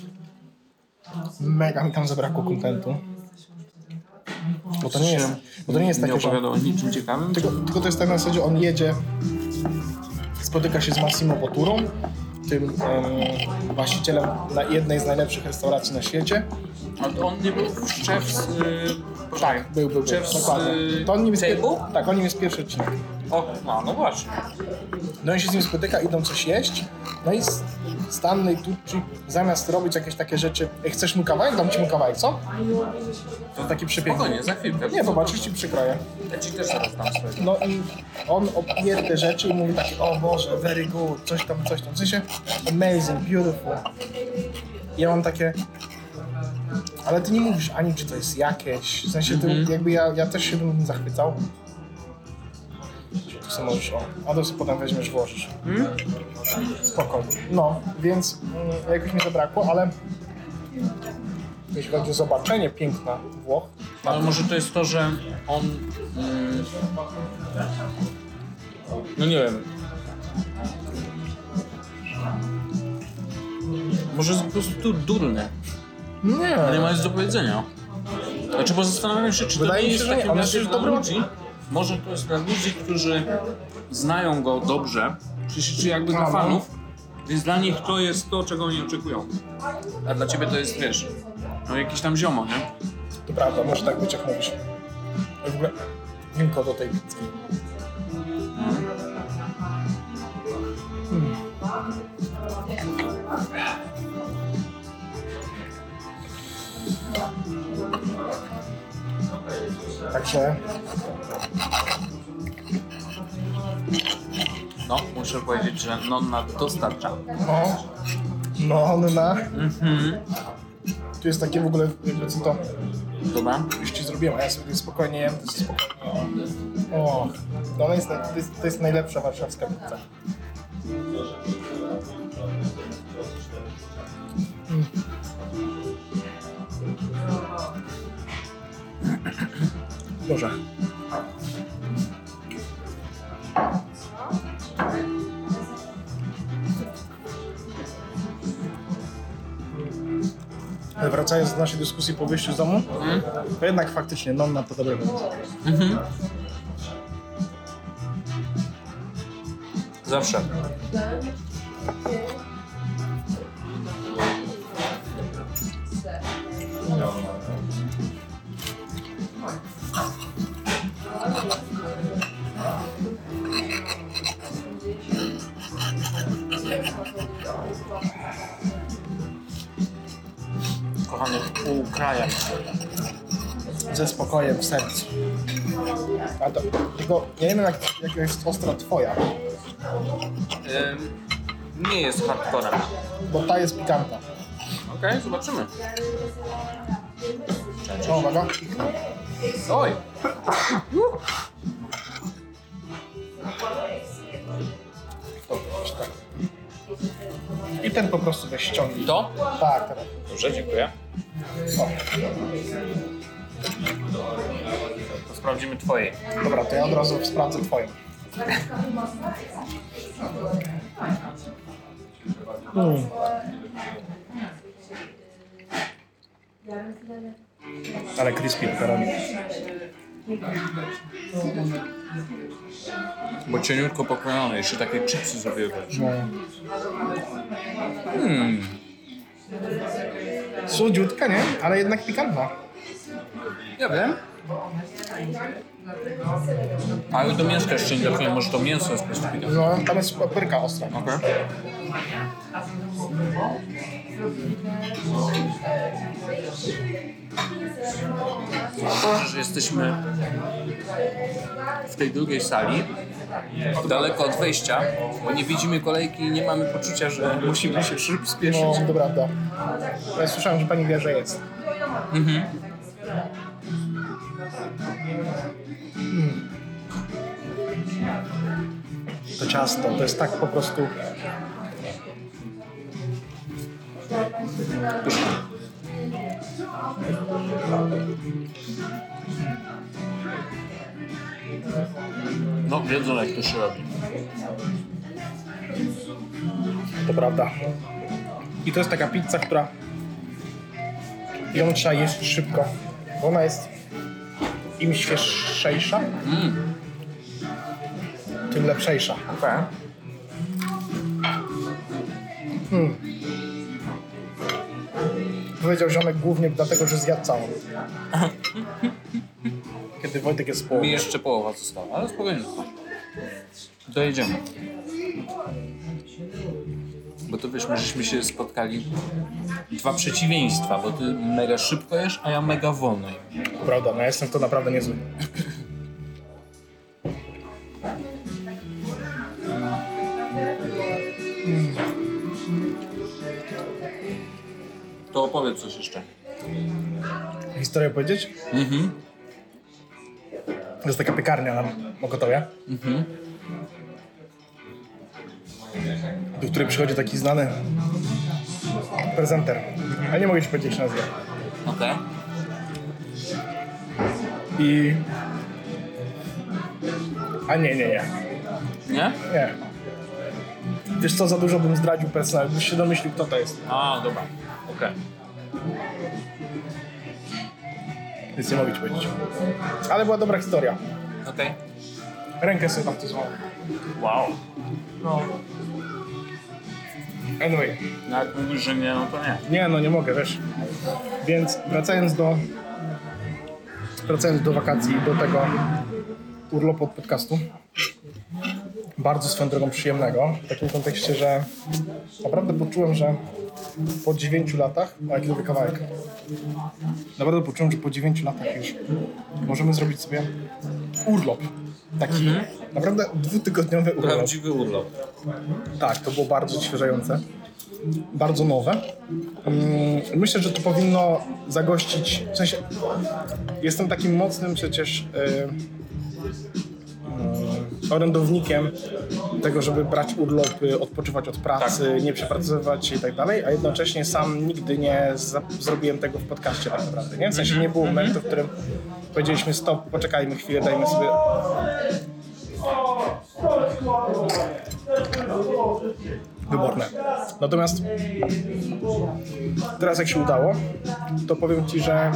mega mi tam zabrakło kontentu. Bo to nie jest, bo to nie jest Nie takie, że... opowiadał o niczym ciekawym? Tylko, tylko to jest tak na zasadzie, on jedzie, spotyka się z Massimo Botturą, tym um, właścicielem na jednej z najlepszych restauracji na świecie. Ale on nie był szef z... Yy, Tak, był, był, był, Szef z, dokładnie. y, To on nim jest, pier... Sejmu? tak, on nim jest pierwszy odcinek. O, no, no właśnie. No i się z nim spotyka, idą coś jeść. No i Stanley Tucci zamiast robić jakieś takie rzeczy, jak chcesz mu kawałek, dam ci mu kawałek, co? To taki przepiękny. Spokojnie, za chwilkę. Nie, popatrz, ci przykroję. Ja ci też zaraz dam swojego. No i on opije te rzeczy i mówi takie, o Boże, very good, coś tam, coś tam. W sensie, amazing, beautiful. I ja mam takie, ale ty nie mówisz ani, czy to jest jakieś, w sensie, ty, mm-hmm. jakby ja, ja też się bym zachwycał. Tu sobie możesz, o, a to sobie potem weźmiesz, włożysz. Mm? Spokojnie. No, więc mm, jakoś mi zabrakło, ale jeśli chodzi o zobaczenie piękna Włoch. Ale może to jest to, że on... Mm, no nie wiem. Może jest po prostu durny. Nie. Nie ma nic do powiedzenia. Znaczy, bo zastanawiam się, czy to Wydaje nie mi jest się, że takie nie. miejsce Jest dla dobry- ludzi. Może to jest dla ludzi, którzy znają go dobrze, czy, czy jakby dla No, no. fanów, więc dla nich to jest to, czego oni oczekują. A dla ciebie to jest, wiesz, no jakiś tam ziomo, nie? To prawda, może tak być, jak mówisz. W ogóle winko do tej pizzy. Mm. Także No, muszę powiedzieć, że Nonna dostarcza. no, no ona. Mhm. Tu jest takie w ogóle, jakby co to Dobra. już ci zrobiłem, a ja sobie spokojnie jem, to jest spokojnie. O, to, ona jest, to, jest, to jest najlepsza warszawska pizza. Mm. Dobrze. Ale wracając do naszej dyskusji po wyjściu z domu, Mhm. to jednak faktycznie Nonna to dobre pomysł. Mhm. Zawsze. Kochany, pół kraja. Ze spokojem w sercu. A to, tylko ja nie wiem jak, jak jest ostra twoja, Ym, nie jest hardcorem. bo ta jest pikantna. Okej, okay, zobaczymy. O, uwaga. Oj! To, tak. I ten po prostu weź ściągnij. To? Tak, tak. Dobrze, dziękuję. O, To sprawdzimy twojej. dobra, to ja od razu sprawdzę twoją. Mm. Ale crispy pepperoni. Bo cieniutko pokrojone, jeszcze takie chipsy zrobiły. No. Hmm. Słodziutka, nie? Ale jednak pikantna. Ja wiem. Ale do mięska jeszcze nie trafiłem, może to mięso jest specyficzne. No, tam jest papryka ostra. Okej. Dobrze, że jesteśmy w tej drugiej sali, daleko od wejścia, bo nie widzimy kolejki i nie mamy poczucia, że musimy się szybko spieszyć. No, to prawda. Ja słyszałem, że pani wie, że jest. Mhm. Mm. To ciasto, to jest tak po prostu... No, wiedzą jak to się robi. To prawda. I to jest taka pizza, która... ją trzeba jeść szybko. Bo ona jest im świeższa, Mm. tym lepszejsza. Okay. Hmm. Powiedział ziomek głównie dlatego, że zjadł całą. Kiedy Wojtek jest w połowie. Mi jeszcze połowa została, ale spokojnie. Dojedziemy. Bo to wiesz, my żeśmy się spotkali dwa przeciwieństwa, bo ty mega szybko jesz, a ja mega wolno jem. Prawda, no ja jestem to naprawdę niezły. To opowiedz coś jeszcze. Historię powiedzieć? Mhm. To jest taka piekarnia na Mokotowie, Mhm. do której przychodzi taki znany prezenter. A nie mogę ci powiedzieć, jak się nazywa. Okej. Okay. I... A nie, nie, nie. Nie? Nie. Wiesz co, za dużo bym zdradził personel, byś się domyślił, kto to jest. A, dobra. Okej. Okay. Więc nie mogę ci powiedzieć. Ale była dobra historia. Okej. Okay. Rękę sobie baptyzowałem. Wow. No. Anyway. No jak mówisz, że nie, no to nie. Nie, no nie mogę, wiesz. Więc wracając do... Wracając do wakacji, do tego urlopu od podcastu. Bardzo swoją drogą przyjemnego. W takim kontekście, że naprawdę poczułem, że po dziewięciu latach, a jaki lubię kawałek, naprawdę poczułem, że po dziewięciu latach już możemy zrobić sobie urlop. Taki mm-hmm. naprawdę dwutygodniowy urlop. Prawdziwy urlop. Tak, to było bardzo odświeżające. Bardzo nowe. Myślę, że to powinno zagościć, w sensie jestem takim mocnym przecież yy, orędownikiem tego, żeby brać urlopy, odpoczywać od pracy, tak. nie przepracowywać się i tak dalej, a jednocześnie sam nigdy nie za- zrobiłem tego w podcaście tak naprawdę, nie? W sensie nie było momentu, w którym powiedzieliśmy stop, poczekajmy chwilę, dajmy sobie... Wyborne. Natomiast teraz jak się udało, to powiem ci, że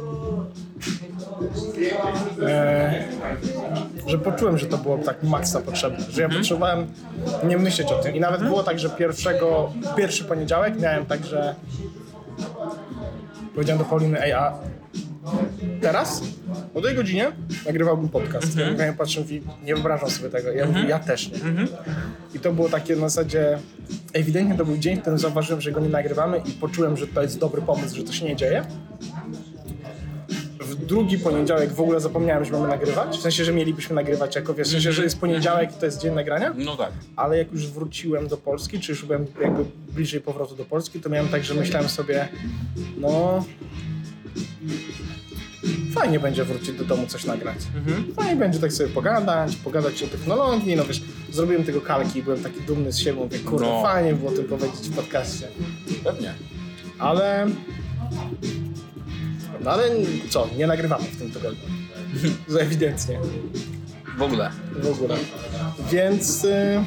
e, że poczułem, że to było tak maksa potrzebne, że ja hmm. potrzebowałem nie myśleć o tym i nawet hmm. było tak, że pierwszego, pierwszy poniedziałek miałem tak, że powiedziałem do Pauliny, ej, a teraz o tej godzinie nagrywałbym podcast. Mm-hmm. Ja patrzę i nie wyobrażam sobie tego. Ja mm-hmm. mówię, ja też nie. Mm-hmm. I to było takie na zasadzie, ewidentnie to był dzień, w którym zauważyłem, że go nie nagrywamy i poczułem, że to jest dobry pomysł, że to się nie dzieje. W drugi poniedziałek w ogóle zapomniałem, że mamy nagrywać. W sensie, że mielibyśmy nagrywać jako, wiesz, w sensie, że jest poniedziałek i to jest dzień nagrania. No tak. Ale jak już wróciłem do Polski, czy już byłem jakby bliżej powrotu do Polski, to miałem tak, że myślałem sobie, no... fajnie będzie wrócić do domu, coś nagrać. Mhm. Fajnie będzie tak sobie pogadać, pogadać o technologii, no wiesz, zrobiłem tego kalki i byłem taki dumny z siebie, mówię, kurde, no. fajnie było o tym powiedzieć w podcaście. Pewnie. Ale... No ale co, nie nagrywamy w tym tygodniu. Ewidentnie. W ogóle. W ogóle. Więc... Y...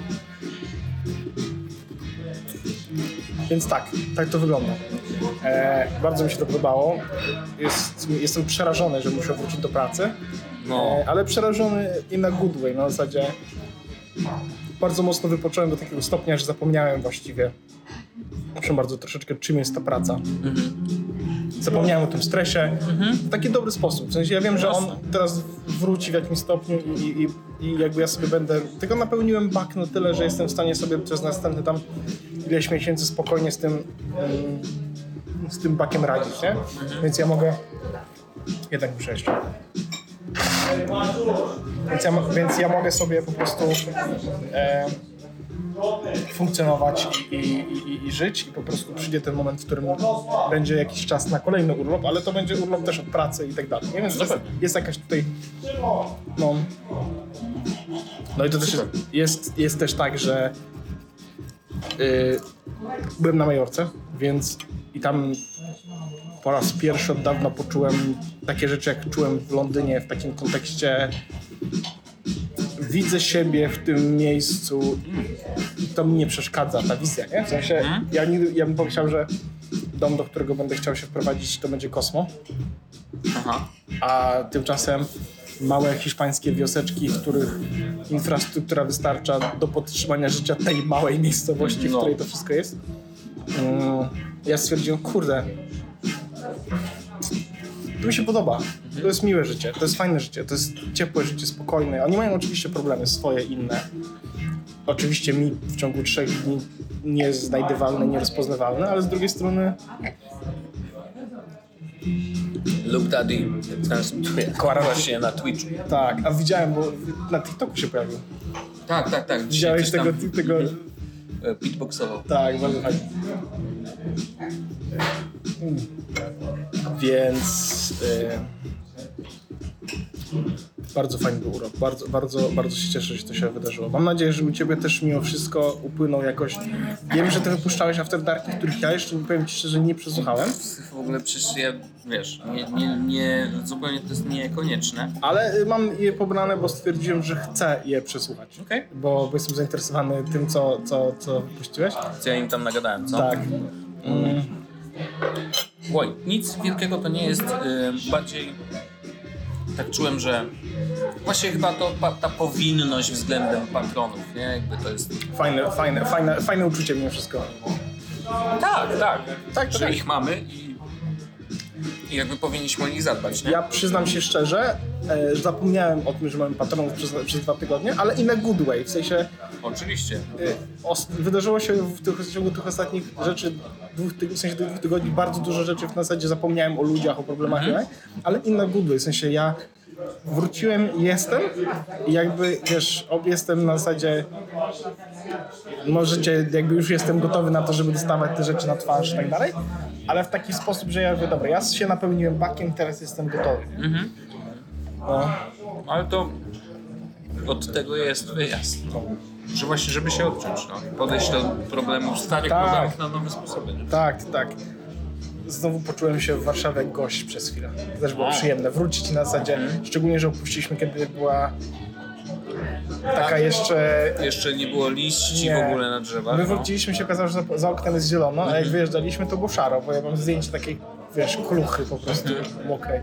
Więc tak, tak to wygląda. E, bardzo mi się to podobało. Jest, jestem przerażony, że muszę wrócić do pracy, no. e, ale przerażony in na good way, na zasadzie bardzo mocno wypocząłem do takiego stopnia, że zapomniałem właściwie, przepraszam bardzo, troszeczkę czym jest ta praca. Mhm. Zapomniałem o tym stresie mhm. w taki dobry sposób. W sensie ja wiem, że on teraz wróci w jakimś stopniu i, i, i jakby ja sobie będę... Tylko napełniłem bak na tyle, że jestem w stanie sobie przez następne tam ileś miesięcy spokojnie z tym um, z tym bakiem radzić, nie? Mhm. Więc ja mogę... Jednak muszę jeszcze. Więc ja, więc ja mogę sobie po prostu e, funkcjonować i, i, i, i żyć i po prostu przyjdzie ten moment, w którym będzie jakiś czas na kolejny urlop, ale to będzie urlop też od pracy i tak dalej. Nie? Więc jest, jest jakaś tutaj no, no i to też jest, jest, jest też tak, że yy, byłem na Majorce, więc i tam po raz pierwszy od dawna poczułem takie rzeczy, jak czułem w Londynie w takim kontekście. Widzę siebie w tym miejscu i to mi nie przeszkadza, ta wizja, nie? W sensie, hmm? ja, nigdy, ja bym powiedział, że dom, do którego będę chciał się wprowadzić, to będzie Kosmo. Aha. A tymczasem małe hiszpańskie wioseczki, w których infrastruktura wystarcza do podtrzymania życia tej małej miejscowości, no. w której to wszystko jest. Um, ja stwierdziłem, kurde, to mi się podoba. To jest miłe życie, to jest fajne życie, to jest ciepłe życie, spokojne. Oni mają oczywiście problemy swoje, inne. oczywiście mi w ciągu trzech dni nieznajdywalne, nierozpoznawalne, ale z drugiej strony Look Daddy transmituje się na Twitchu. tak, a widziałem, bo na TikToku się pojawił. Tak, tak, tak. Widziałeś tego, tam... tego... Beatboxował. Tak, bardzo fajnie. Hmm. Więc... Y... Bardzo fajny był urok. Bardzo, bardzo, bardzo się cieszę, że to się wydarzyło. Mam nadzieję, że u ciebie też mimo wszystko upłynął jakoś... Wiem, że ty wypuszczałeś After Darki, których ja jeszcze, powiem ci szczerze, nie przesłuchałem. W ogóle przecież ja, wiesz, nie, nie, nie, zupełnie to jest niekonieczne. Ale mam je pobrane, bo stwierdziłem, że chcę je przesłuchać. Okej. Bo, bo jestem zainteresowany tym, co, co, co wypuściłeś. Co ja im tam nagadałem, co? Tak. Mm. Oj, nic wielkiego to nie jest, yy, bardziej tak czułem, że właśnie chyba to pa, ta powinność względem patronów, nie? Jakby to jest... Fajne, fajne, fajne, fajne uczucie mimo wszystko. Tak, tak, Tak, że tak. ich mamy i, i jakby powinniśmy o nich zadbać, nie? Ja przyznam się szczerze, e, że zapomniałem o tym, że mamy patronów przez, przez dwa tygodnie, ale in a good way, w sensie Oczywiście. e, os, wydarzyło się w, tych, w ciągu tych ostatnich rzeczy, dwóch tyg- w sensie tych dwóch tygodni bardzo dużo rzeczy, w zasadzie zapomniałem o ludziach, o problemach, Mhm. nie? Ale in a good way, w sensie ja wróciłem i jestem i jakby, wiesz, ob jestem na zasadzie, możecie, jakby już jestem gotowy na to, żeby dostawać te rzeczy na twarz i tak dalej, ale w taki sposób, że ja mówię, dobra, ja się napełniłem bakiem, teraz jestem gotowy. Mhm. No. Ale to od tego jest wyjazd. Że właśnie, żeby się odciąć, no. Podejść do problemów starych Tak. problemów na nowe sposoby. Nie? Tak, tak. Znowu poczułem się w Warszawie jak gość przez chwilę. To też było A. przyjemne. Wrócić na zasadzie, szczególnie, że opuściliśmy, kiedy była taka jeszcze... Jeszcze nie było liści Nie. w ogóle na drzewach. My no. wróciliśmy się, okazało, że za, za oknem jest zielono, a jak wyjeżdżaliśmy, to było szaro, bo ja mam zdjęcie takiej, wiesz, kluchy po prostu mokrej.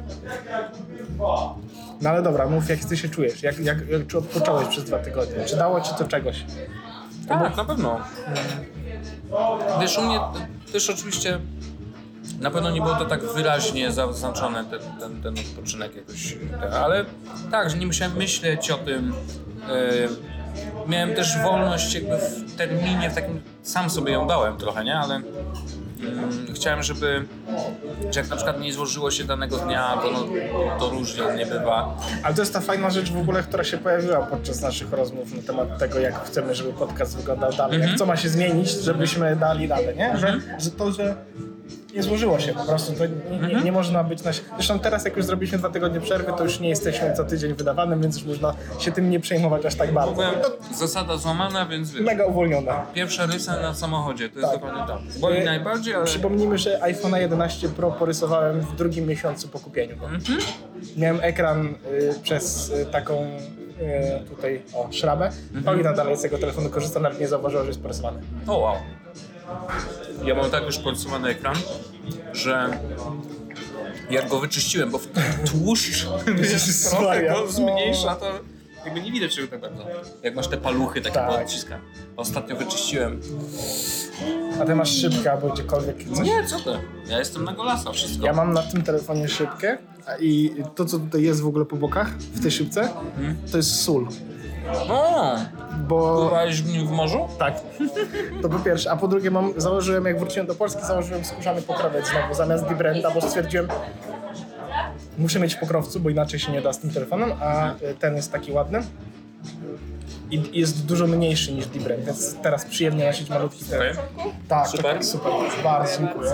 No ale dobra, mów, jak ty się czujesz? Jak, jak, jak czy odpocząłeś przez dwa tygodnie? Czy dało ci to czegoś? Tak, na pewno. Wiesz, u mnie też oczywiście na pewno nie było to tak wyraźnie zaznaczone, ten, ten, ten odpoczynek jakoś, ale tak, że nie musiałem myśleć o tym. Yy, miałem też wolność jakby w terminie, w takim, sam sobie ją dałem trochę, nie, ale yy, chciałem, żeby, że jak na przykład nie złożyło się danego dnia, to, no, to różnie nie bywa. Ale to jest ta fajna rzecz w ogóle, która się pojawiła podczas naszych rozmów na temat tego, jak chcemy, żeby podcast wyglądał dalej, jak co ma się zmienić, żebyśmy dali radę, nie? Że, że to, że nie złożyło się po prostu, to nie, nie, nie można być na... Zresztą teraz, jak już zrobiliśmy dwa tygodnie przerwy, to już nie jesteśmy co tydzień wydawanym, więc już można się tym nie przejmować aż tak bardzo. Byłem To zasada złamana, więc wiesz, mega uwolniona. pierwsza rysa na samochodzie, to jest Tak. dokładnie to. Boli E, najbardziej, ale... Przypomnijmy, że iPhone jedenaście Pro porysowałem w drugim miesiącu po kupieniu. Miałem ekran y, przez y, taką y, tutaj, o, szrabę. Paulina dalej z tego telefonu korzysta, nawet nie zauważyła, że jest porysowany. O wow. Ja mam tak już porysowany ekran, że jak go wyczyściłem, bo w tłuszcz Jezus trochę Maria. go zmniejsza, to jakby nie widać czego tak bardzo. Jak masz te paluchy takie Tak. po odciskach. Ostatnio wyczyściłem. A ty masz szybkę albo gdziekolwiek coś. Nie, co ty? Ja jestem na golasa, wszystko. Ja mam na tym telefonie szybkę a i to, co tutaj jest w ogóle po bokach, w tej szybce, to jest sól. O, Bo... pływałeś w nim w morzu? Tak. To po pierwsze. A po drugie mam, założyłem, jak wróciłem do Polski, założyłem skórzany pokrowiec znowu zamiast Dibrenda, bo stwierdziłem, muszę mieć w pokrowcu, bo inaczej się nie da z tym telefonem, a ten jest taki ładny. I jest dużo mniejszy niż Dibrend, więc teraz przyjemnie nosić malutki telefon. Tak, Super. tak, super. Bardzo dziękuję.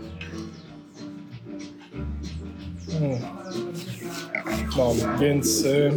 Mm. No, więc... Y...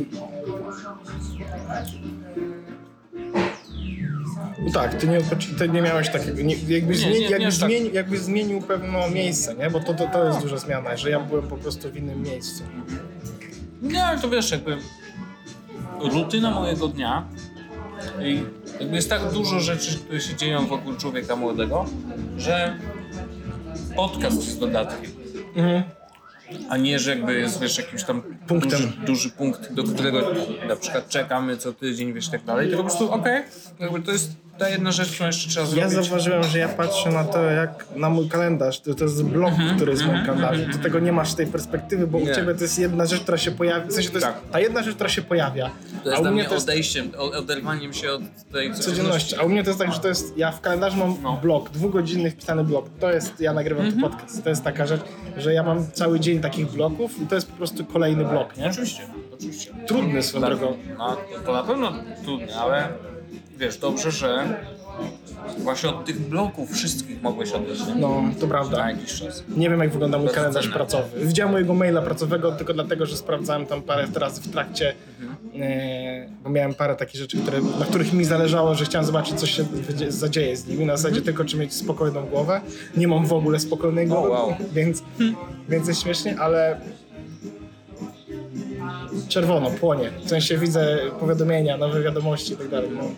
No tak, ty nie, ty nie miałeś takiego, nie, jakbyś, Nie, zmieni, nie, nie jakbyś, aż tak. zmienił, jakbyś zmienił pewne miejsce, nie? Bo to, to, to jest duża zmiana, że ja byłem po prostu w innym miejscu. Nie, ale to wiesz, jakby rutyna mojego dnia i jakby jest tak dużo rzeczy, które się dzieją wokół człowieka młodego, że podcast jest dodatkiem. Mhm. A nie, że jakby jest, wiesz, jakiś tam Punktem. duży, duży punkt, do którego na przykład czekamy co tydzień, wiesz, tak dalej. To po prostu okej, jakby to jest ta jedna rzecz, którą jeszcze trzeba Ja zrobić. zauważyłem, że ja patrzę na to, jak na mój kalendarz, to, to jest blok, Mhm, który jest w moim mhm, kalendarzu. mhm. Do tego nie masz tej perspektywy, bo Nie. u ciebie to jest jedna rzecz, która się pojawia, w sensie to jest Tak. ta jedna rzecz, która się pojawia, To jest a u dla mnie mnie to jest odejściem, o- oderwaniem się od tej codzienności. A u mnie to jest tak, że to jest, ja w kalendarzu mam No. blok, dwugodzinny wpisany blok. To jest, ja nagrywam Mhm. ten podcast. To jest taka rzecz, że ja mam cały dzień takich bloków i to jest po prostu kolejny blok, nie? Oczywiście, oczywiście. Trudny swoją drogą. No, to, to na pewno trudne, ale wiesz, dobrze, że właśnie od tych bloków wszystkich mogłeś odejść, nie? No, to Na prawda. jakiś czas. Nie wiem, jak wygląda mój Bardzo kalendarz cenne. pracowy. Widziałem mojego maila pracowego tylko dlatego, że sprawdzałem tam parę razy w trakcie, e, bo miałem parę takich rzeczy, które, na których mi zależało, że chciałem zobaczyć, co się wydzie- zadzieje z nimi. Na zasadzie tylko, czy mieć spokojną głowę. Nie mam w ogóle spokojnej głowy, O, wow. więc, więc jest śmiesznie, ale czerwono, płonie. W sensie widzę powiadomienia, nowe wiadomości i tak dalej. No.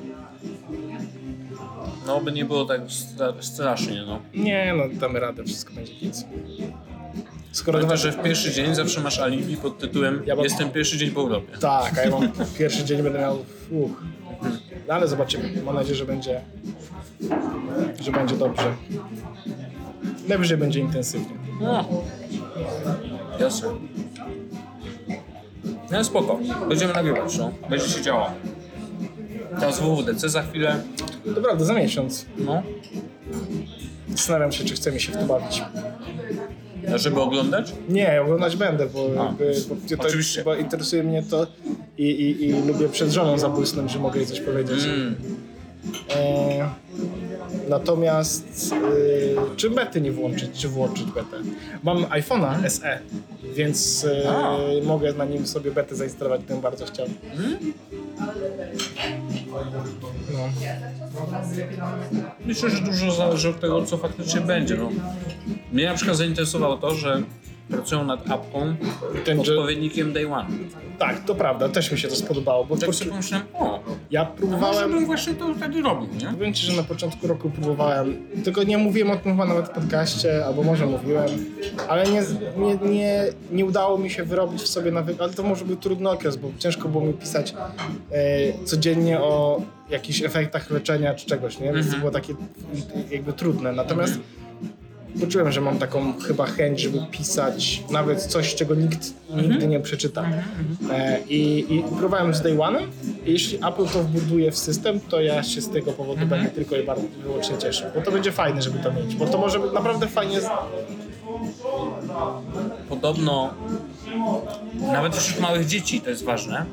No, by nie było tak stra- strasznie, no. Nie, no damy radę, wszystko będzie nic. Skoro Pamiętaj, dwa- że w pierwszy dzień zawsze masz alibi pod tytułem Ja mam- Jestem pierwszy dzień po urlopie. Tak, a ja mam pierwszy dzień będę miał. Uch. No ale zobaczymy. Mam nadzieję, że będzie. że będzie dobrze. Najwyżej będzie intensywnie. No. Jasne. No spoko. Będziemy nagrywać, no. Będzie się działo. Teraz w W D C za chwilę. To prawda, za miesiąc. No. Zastanawiam się, czy chce mi się w to bawić. A żeby oglądać? Nie, oglądać będę, bo, A, jakby, bo, to, oczywiście. bo interesuje mnie to i, i, i lubię przed żoną zabłysnąć, że mogę jej coś powiedzieć. Mm. E, natomiast e, czy bety nie włączyć, czy włączyć betę? Mam iPhone'a S E, więc e, A. mogę na nim sobie betę zainstalować, gdybym bardzo chciał. No. Myślę, że dużo zależy od tego, co faktycznie będzie. No. Mnie na przykład zainteresowało to, że pracują nad apką Ten, że, odpowiednikiem Day One. tak, to prawda, też mi się to spodobało, bo Tak po, sobie pomyślałem, o, ja może próbowałem, bym właśnie to wtedy robił, nie? powiem Ci, że na początku roku próbowałem, tylko nie mówiłem o tym chyba nawet w podcaście, albo może mówiłem, ale nie, nie, nie, nie udało mi się wyrobić w sobie nawyk, ale to może był trudny okres, bo ciężko było mi pisać e, codziennie o jakichś efektach leczenia czy czegoś, nie? Więc to było takie jakby trudne, natomiast poczułem, że mam taką chyba chęć, żeby pisać nawet coś, czego nikt nigdy nie przeczyta. E, i, I próbowałem z Day One'em i jeśli Apple to wbuduje w system, to ja się z tego powodu będę tylko i bardzo wyłącznie cieszył, bo to będzie fajne, żeby to mieć, bo to może być naprawdę fajnie. Z... Podobno, nawet wśród małych dzieci to jest ważne,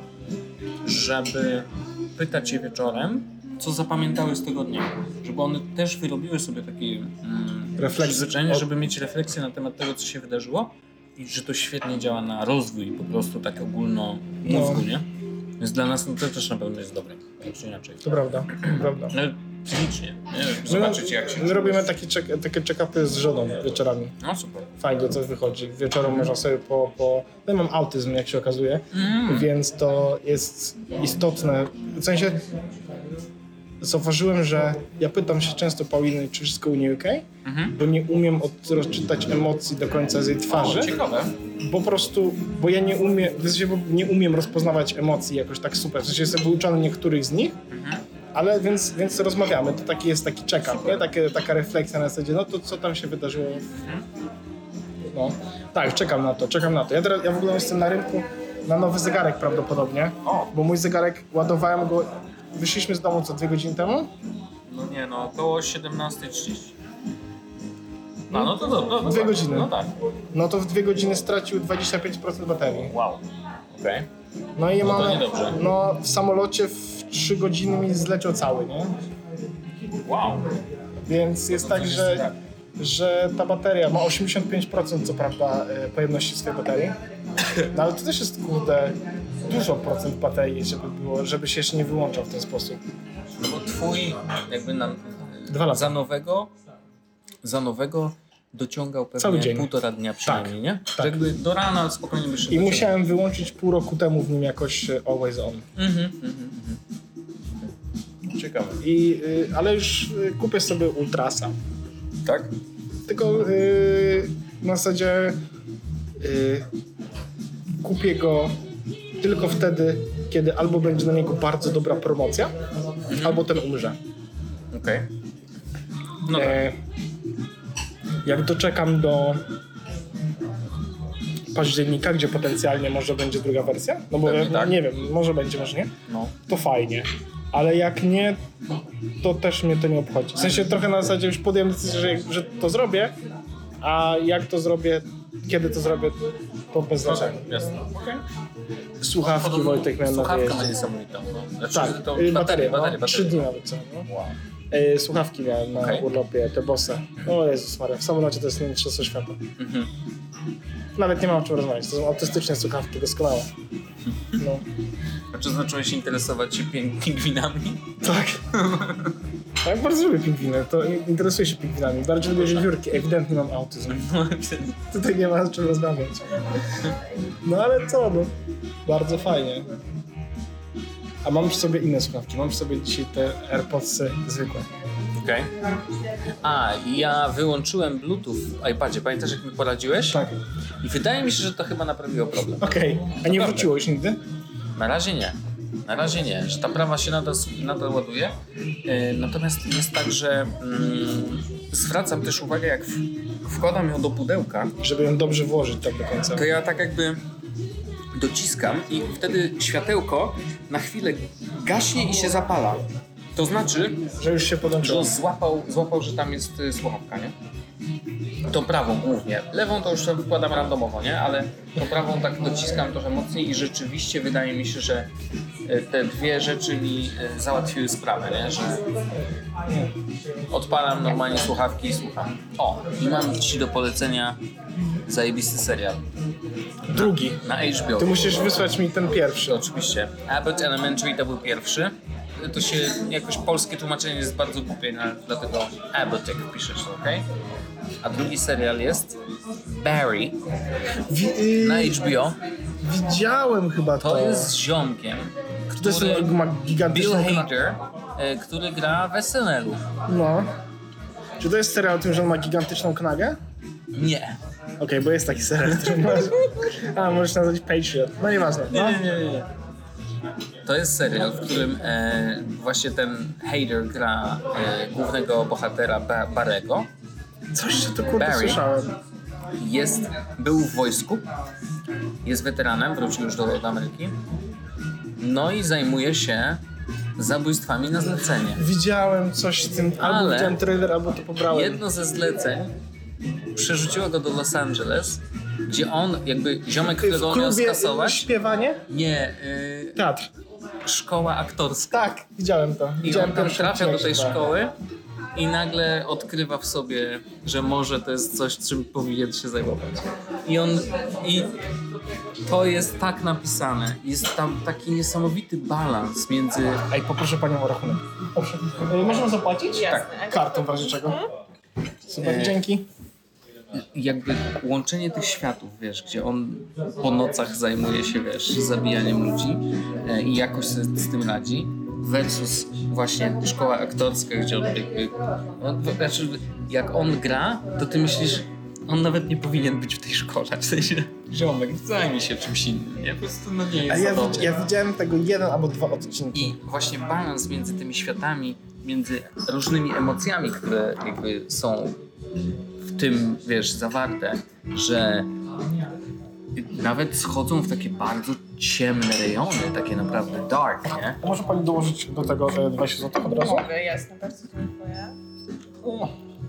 żeby pytać je wieczorem, co zapamiętały z tego dnia. Żeby one też wyrobiły sobie takie mm, Refleks- przyzwyczajenie, od- żeby mieć refleksję na temat tego, co się wydarzyło i że to świetnie działa na rozwój po prostu tak ogólno mózgu, No. nie? Więc dla nas no, to też na pewno jest dobre, tak czy inaczej. To prawda, to prawda. No, psychicznie, nie? Zobaczyć jak się My robimy takie, check, takie check-upy z żoną wieczorami. No super. Fajnie co wychodzi. Wieczorem można sobie po... po... Ja mam autyzm, jak się okazuje, więc to jest istotne. W sensie zauważyłem, że ja pytam się często Pauliny, czy wszystko u niej okej, Mhm. bo nie umiem odczytać emocji do końca z jej twarzy. O, ciekawe. Po prostu, bo ja nie umiem, w sensie, bo nie umiem rozpoznawać emocji jakoś tak super. W sensie jestem wyuczony niektórych z nich, ale więc, więc rozmawiamy. To taki jest taki check-up, nie? Takie, taka refleksja na zasadzie, no to co tam się wydarzyło. No, tak, czekam na to, czekam na to. Ja, teraz, ja w ogóle jestem na rynku na nowy zegarek prawdopodobnie, O. bo mój zegarek, ładowałem go, wyszliśmy z domu co dwie godziny temu. No nie no, około siedemnaście trzydzieści. No, no to do, do, do, Dwie godziny. No tak. No to w dwie godziny stracił dwadzieścia pięć procent baterii. Wow. Okej. No i No to mamy, niedobrze. no w samolocie w trzy godziny mi zleciał cały, nie? Wow. Więc jest to tak, coś że, jest tak. że ta bateria ma osiemdziesiąt pięć procent co prawda e, pojemności swojej baterii, no ale to też jest kurde dużo procent baterii, żeby było, żeby się jeszcze nie wyłączał w ten sposób. No bo twój jakby na, Dwa lata. za nowego, za nowego dociągał pewnie Cały dzień. półtora dnia przynajmniej, nie? tak. Że jakby do rana spokojnie byś się I dociągał. musiałem wyłączyć pół roku temu w nim jakoś e, always on. Mhm, mhm, mhm. Ciekawe. I, y, ale już y, kupię sobie Ultrasa. Tak? Tylko y, na zasadzie y, kupię go tylko wtedy, kiedy albo będzie na niego bardzo dobra promocja, albo ten umrze. Okej. Okay. No tak. E, jak doczekam do października, gdzie potencjalnie może będzie druga wersja, no bo ja, tak. nie wiem, może będzie, może nie, No. to fajnie. Ale jak nie, to też mnie to nie obchodzi. W sensie trochę na zasadzie już podjąłem decyzję, że, że to zrobię, a jak to zrobię, kiedy to zrobię, to bez znaczenia. Jasne. Okay. Słuchawki Wojtek miałem na Słuchawka ma wyjeździe. niesamowitą. No. Znaczy, Tak, to y, baterie, baterie, baterie, no, trzy dni nawet co. No. Wow. Y, słuchawki miałem na Okay. urlopie, te Bose. O Jezus Maria, w samolocie to jest najmniejsze świata. Mhm. Nawet nie mam o czym rozmawiać, to są autystyczne słuchawki, doskonałe. No. A czy zacząłeś się interesować się ping- pingwinami? Tak. Ja bardzo lubię pingwiny, to interesuję się pingwinami. Bardziej lubię wiewiórki, ewidentnie mam autyzm. Tutaj nie ma o czym rozmawiać. No ale co, no. Bardzo fajnie. A mam przy sobie inne słuchawki. Mam przy sobie dzisiaj te AirPodsy zwykłe. Okej. Okay. A, ja wyłączyłem Bluetooth w iPadzie. Pamiętasz, jak mi poradziłeś? Tak. I wydaje mi się, że to chyba naprawiło problem. Okej. Okay. A nie Naprawdę. wróciło już nigdy? Na razie nie. Na razie nie, że ta prawa się nadal, nadal ładuje. Yy, natomiast jest tak, że mm, zwracam też uwagę, jak w, wkładam ją do pudełka, Żeby ją dobrze włożyć tak do końca. to ja tak jakby dociskam i wtedy światełko na chwilę gaśnie i się zapala. To znaczy, Że już się podłączyło. że złapał, złapał, że tam jest y, słuchawka, nie? Tą prawą głównie. Lewą to już sobie wkładam randomowo, nie? Ale tą prawą tak dociskam trochę mocniej i rzeczywiście wydaje mi się, że y, te dwie rzeczy mi y, załatwiły sprawę, nie? Że odpalam normalnie słuchawki i słucham. O, i mam ci do polecenia zajebisty serial Drugi. na H B O. Ty musisz wysłać mi ten pierwszy. Oczywiście. Abbott Elementary to był pierwszy. To się jakoś polskie tłumaczenie jest bardzo głupie, no, dlatego Abbott jak piszesz, ok? A drugi serial jest Barry Wi- yy, na H B O. Widziałem chyba to. To jest z ziomkiem, To jest który, ten ma Bill gigantyczny... Hader, e, który gra w S N L-u. No. Czy to jest serial o tym, że on ma gigantyczną knagę? Nie. Okej, okay, bo jest taki serial, który masz... A, możesz nazwać Patriot. No nieważne. No. Nie, nie, nie. To jest serial, w którym e, właśnie ten Hader gra e, głównego bohatera ba- Barrego. Coś to kurde Barry. słyszałem. Jest, był w wojsku, jest weteranem, wrócił już do, do Ameryki. No i zajmuje się zabójstwami na zlecenie. Widziałem coś z tym, albo Ale widziałem trailer, albo to pobrałem. Jedno ze zleceń przerzuciło go do Los Angeles, gdzie on, jakby ziomek, w którego on miał klubie skasować. śpiewanie? Nie, y, Teatr. szkoła aktorska. Tak, widziałem to. I Widziałem on tam pierwszy trafia do odcinek tej chyba. szkoły i nagle odkrywa w sobie, że może to jest coś, czym powinien się zajmować. I on, i to jest tak napisane, jest tam taki niesamowity balans między... Ej, poproszę panią o rachunek. Proszę. E, Możemy zapłacić? Jasne. Kartą w razie czego. Super, E, dzięki. jakby łączenie tych światów, wiesz, gdzie on po nocach zajmuje się, wiesz, zabijaniem ludzi e, i jakoś sobie z tym radzi, versus właśnie szkoła aktorska, gdzie on jakby, on, znaczy jak on gra, to ty myślisz, on nawet nie powinien być w tej szkole, w sensie, ziomek, zajmij się czymś innym, nie? Po prostu no nie A jest ja, to widz- ja widziałem tego jeden albo dwa odcinki. I właśnie balans między tymi światami, między różnymi emocjami, które jakby są w tym, wiesz, zawarte, że nawet schodzą w takie bardzo ciemne rejony, takie naprawdę dark, nie? A może pani dołożyć do tego te dwadzieścia złotych od razu? Mogę, jasne, bardzo dziękuję. O.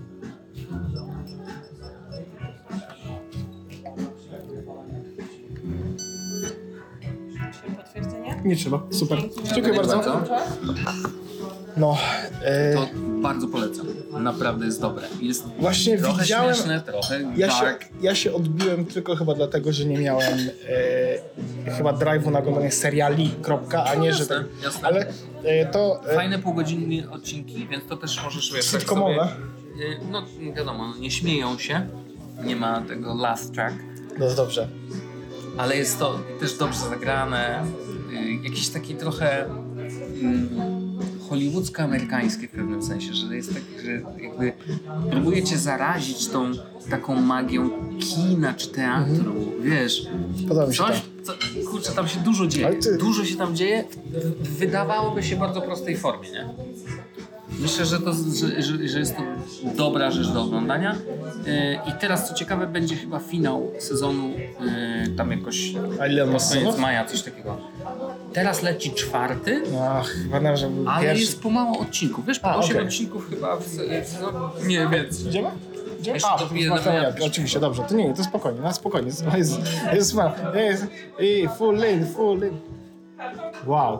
Czy potwierdzenie? Nie trzeba, super. Dziękuję Dziękuję bardzo. bardzo. No, e, To bardzo polecam. Naprawdę jest dobre. Jest właśnie trochę widziałem... śmieszne, trochę Ja się, dark. ja się odbiłem tylko chyba dlatego, że nie miałem e, chyba drive'u na oglądanie seriali, kropka, a nie, że Jasne, tak. jasne. Ale e, to... E, Fajne półgodzinne odcinki, więc to też możesz wiesz, tak Sitcomowe. sobie, y, no wiadomo, nie śmieją się, nie ma tego laugh track, no dobrze. ale jest to też dobrze zagrane, y, jakiś taki trochę mm, hollywoodzko-amerykańskie w pewnym sensie, że jest tak, że jakby próbuje cię zarazić tą taką magią kina czy teatru, wiesz, Podoba mi się coś, to. co, kurczę, tam się dużo dzieje, Ale ty- dużo się tam dzieje, w- wydawałoby się bardzo prostej formie, nie? Myślę, że, to, że, że, że jest to dobra rzecz do oglądania. Yy, I teraz, co ciekawe, będzie chyba finał sezonu, yy, tam jakoś A ile on ma koniec sezonów? maja, coś takiego. Teraz leci czwarty, Ach, chyba że był ale pierwszy. jest pomału odcinków. Wiesz, po A, osiem okej. odcinków chyba w, se- w sezonie. Nie, więcej. Idziemy? Idziemy? Jeszcze A, to to piję jest na jak, jabłko. oczywiście, dobrze. To nie, nie, to spokojnie, no spokojnie. Jest, jest, jest, jest, i full in, full in. Wow.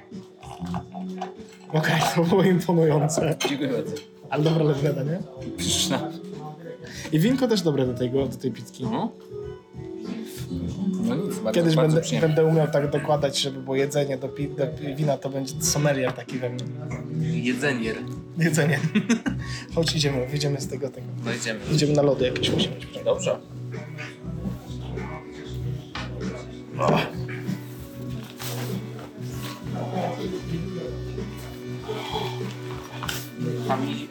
Okej, to było imponujące. Dziękuję bardzo. Ale dobra leżeda, nie? Pyszna. I winko też dobre do, tego, do tej pizzki. No. No nic, bardzo, Kiedyś bardzo będę, przyjemnie. będę umiał tak dokładać, żeby było jedzenie do, pi, do wina, to będzie sommelier taki we mnie. Jedzenie. Jedzenie. Chodź, idziemy, wyjdziemy z tego, tego. No idziemy. Idziemy na lody jakieś musimy mieć. Dobrze.Ami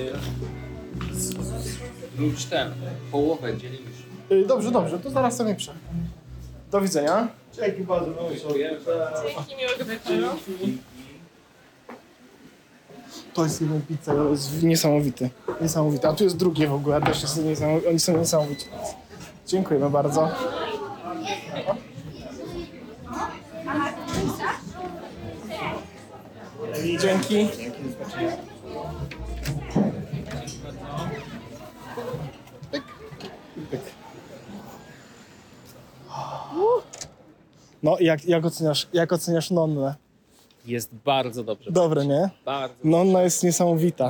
yy, już ten, połowę dzielisz. Y, Dobrze, dobrze, to zaraz sobie prze. Do widzenia. Dzięki, miłego wieczoru. To jest jeden pizza, to jest niesamowity. Niesamowity. A tu jest drugie w ogóle, też jest niesamowity. Oni są niesamowici. Dziękujemy bardzo. Dzięki. Pyk. Pyk. No, jak, jak oceniasz, jak oceniasz Nonnę? Jest bardzo dobrze. Dobre, nie? Bardzo. Nonna jest niesamowita.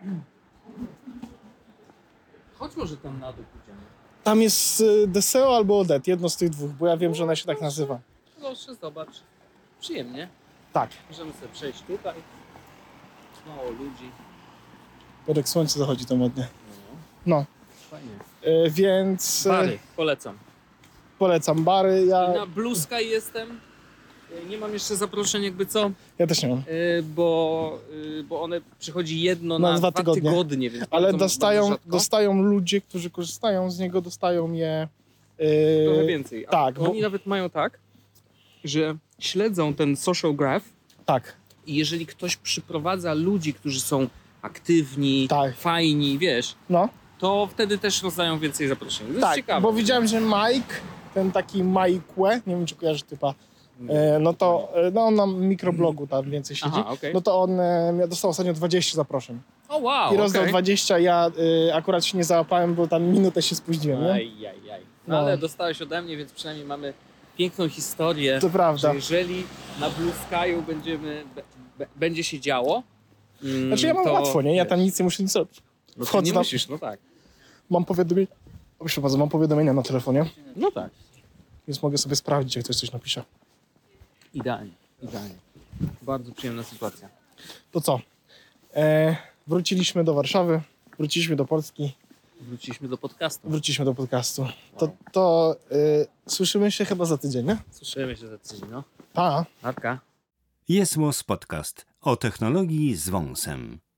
Chodź może tam na dół pójdziemy. Tam jest y, Deseo albo Odette, jedno z tych dwóch, bo ja wiem, że ona się tak nazywa. Proszę, zobacz. Przyjemnie. Tak. Możemy sobie przejść tutaj. Mało ludzi. Jak słońce zachodzi to modnie. No. Fajnie. Y, więc y, Bary, polecam. polecam bary. Ja, Na Blue Sky jestem. Nie mam jeszcze zaproszeń jakby co, ja też nie mam. yy, bo, yy, bo one przychodzi jedno Na na, dwa dwa tygodnie. tygodnie, więc Ale bardzo, dostają, bardzo rzadko. dostają ludzie, którzy korzystają z niego, dostają je... y, Trochę więcej. A tak, bo- Oni nawet mają tak, że śledzą ten social graph Tak, i jeżeli ktoś przyprowadza ludzi, którzy są aktywni, Tak. fajni, wiesz, no. to wtedy też rozdają więcej zaproszeń. To jest Tak, ciekawe. bo widziałem, że Mike, ten taki Mike, nie wiem czy kojarzysz typa, e, no to e, no on na mikroblogu tam więcej siedzi, Aha, okej. no to on e, miał- dostał ostatnio dwadzieścia zaproszeń. O wow, I rozdał okej. dwadzieścia, ja y, akurat się nie załapałem, bo tam minutę się spóźniłem, nie? Aj, aj, aj. No, No. ale dostałeś ode mnie, więc przynajmniej mamy piękną historię, To prawda. że jeżeli na Blue Sky'u będziemy, be, be, będzie się działo, mm, Znaczy ja mam to, łatwo, nie? Ja tam wiesz, nic nie muszę nic robić. no, ty wchodzę nie tam- musisz, no tak. Mam powiadomienia, o, proszę bardzo, mam powiadomienia na telefonie, No tak. więc mogę sobie sprawdzić, jak ktoś coś napisze. Idealnie, idealnie. Bardzo przyjemna sytuacja. To co? E, wróciliśmy do Warszawy, wróciliśmy do Polski, Wróciliśmy do podcastu. wróciliśmy do podcastu. To, to y, słyszymy się chyba za tydzień, nie? Słyszymy się za tydzień, no. Pa! Marka. Jest Podcast o technologii z wąsem.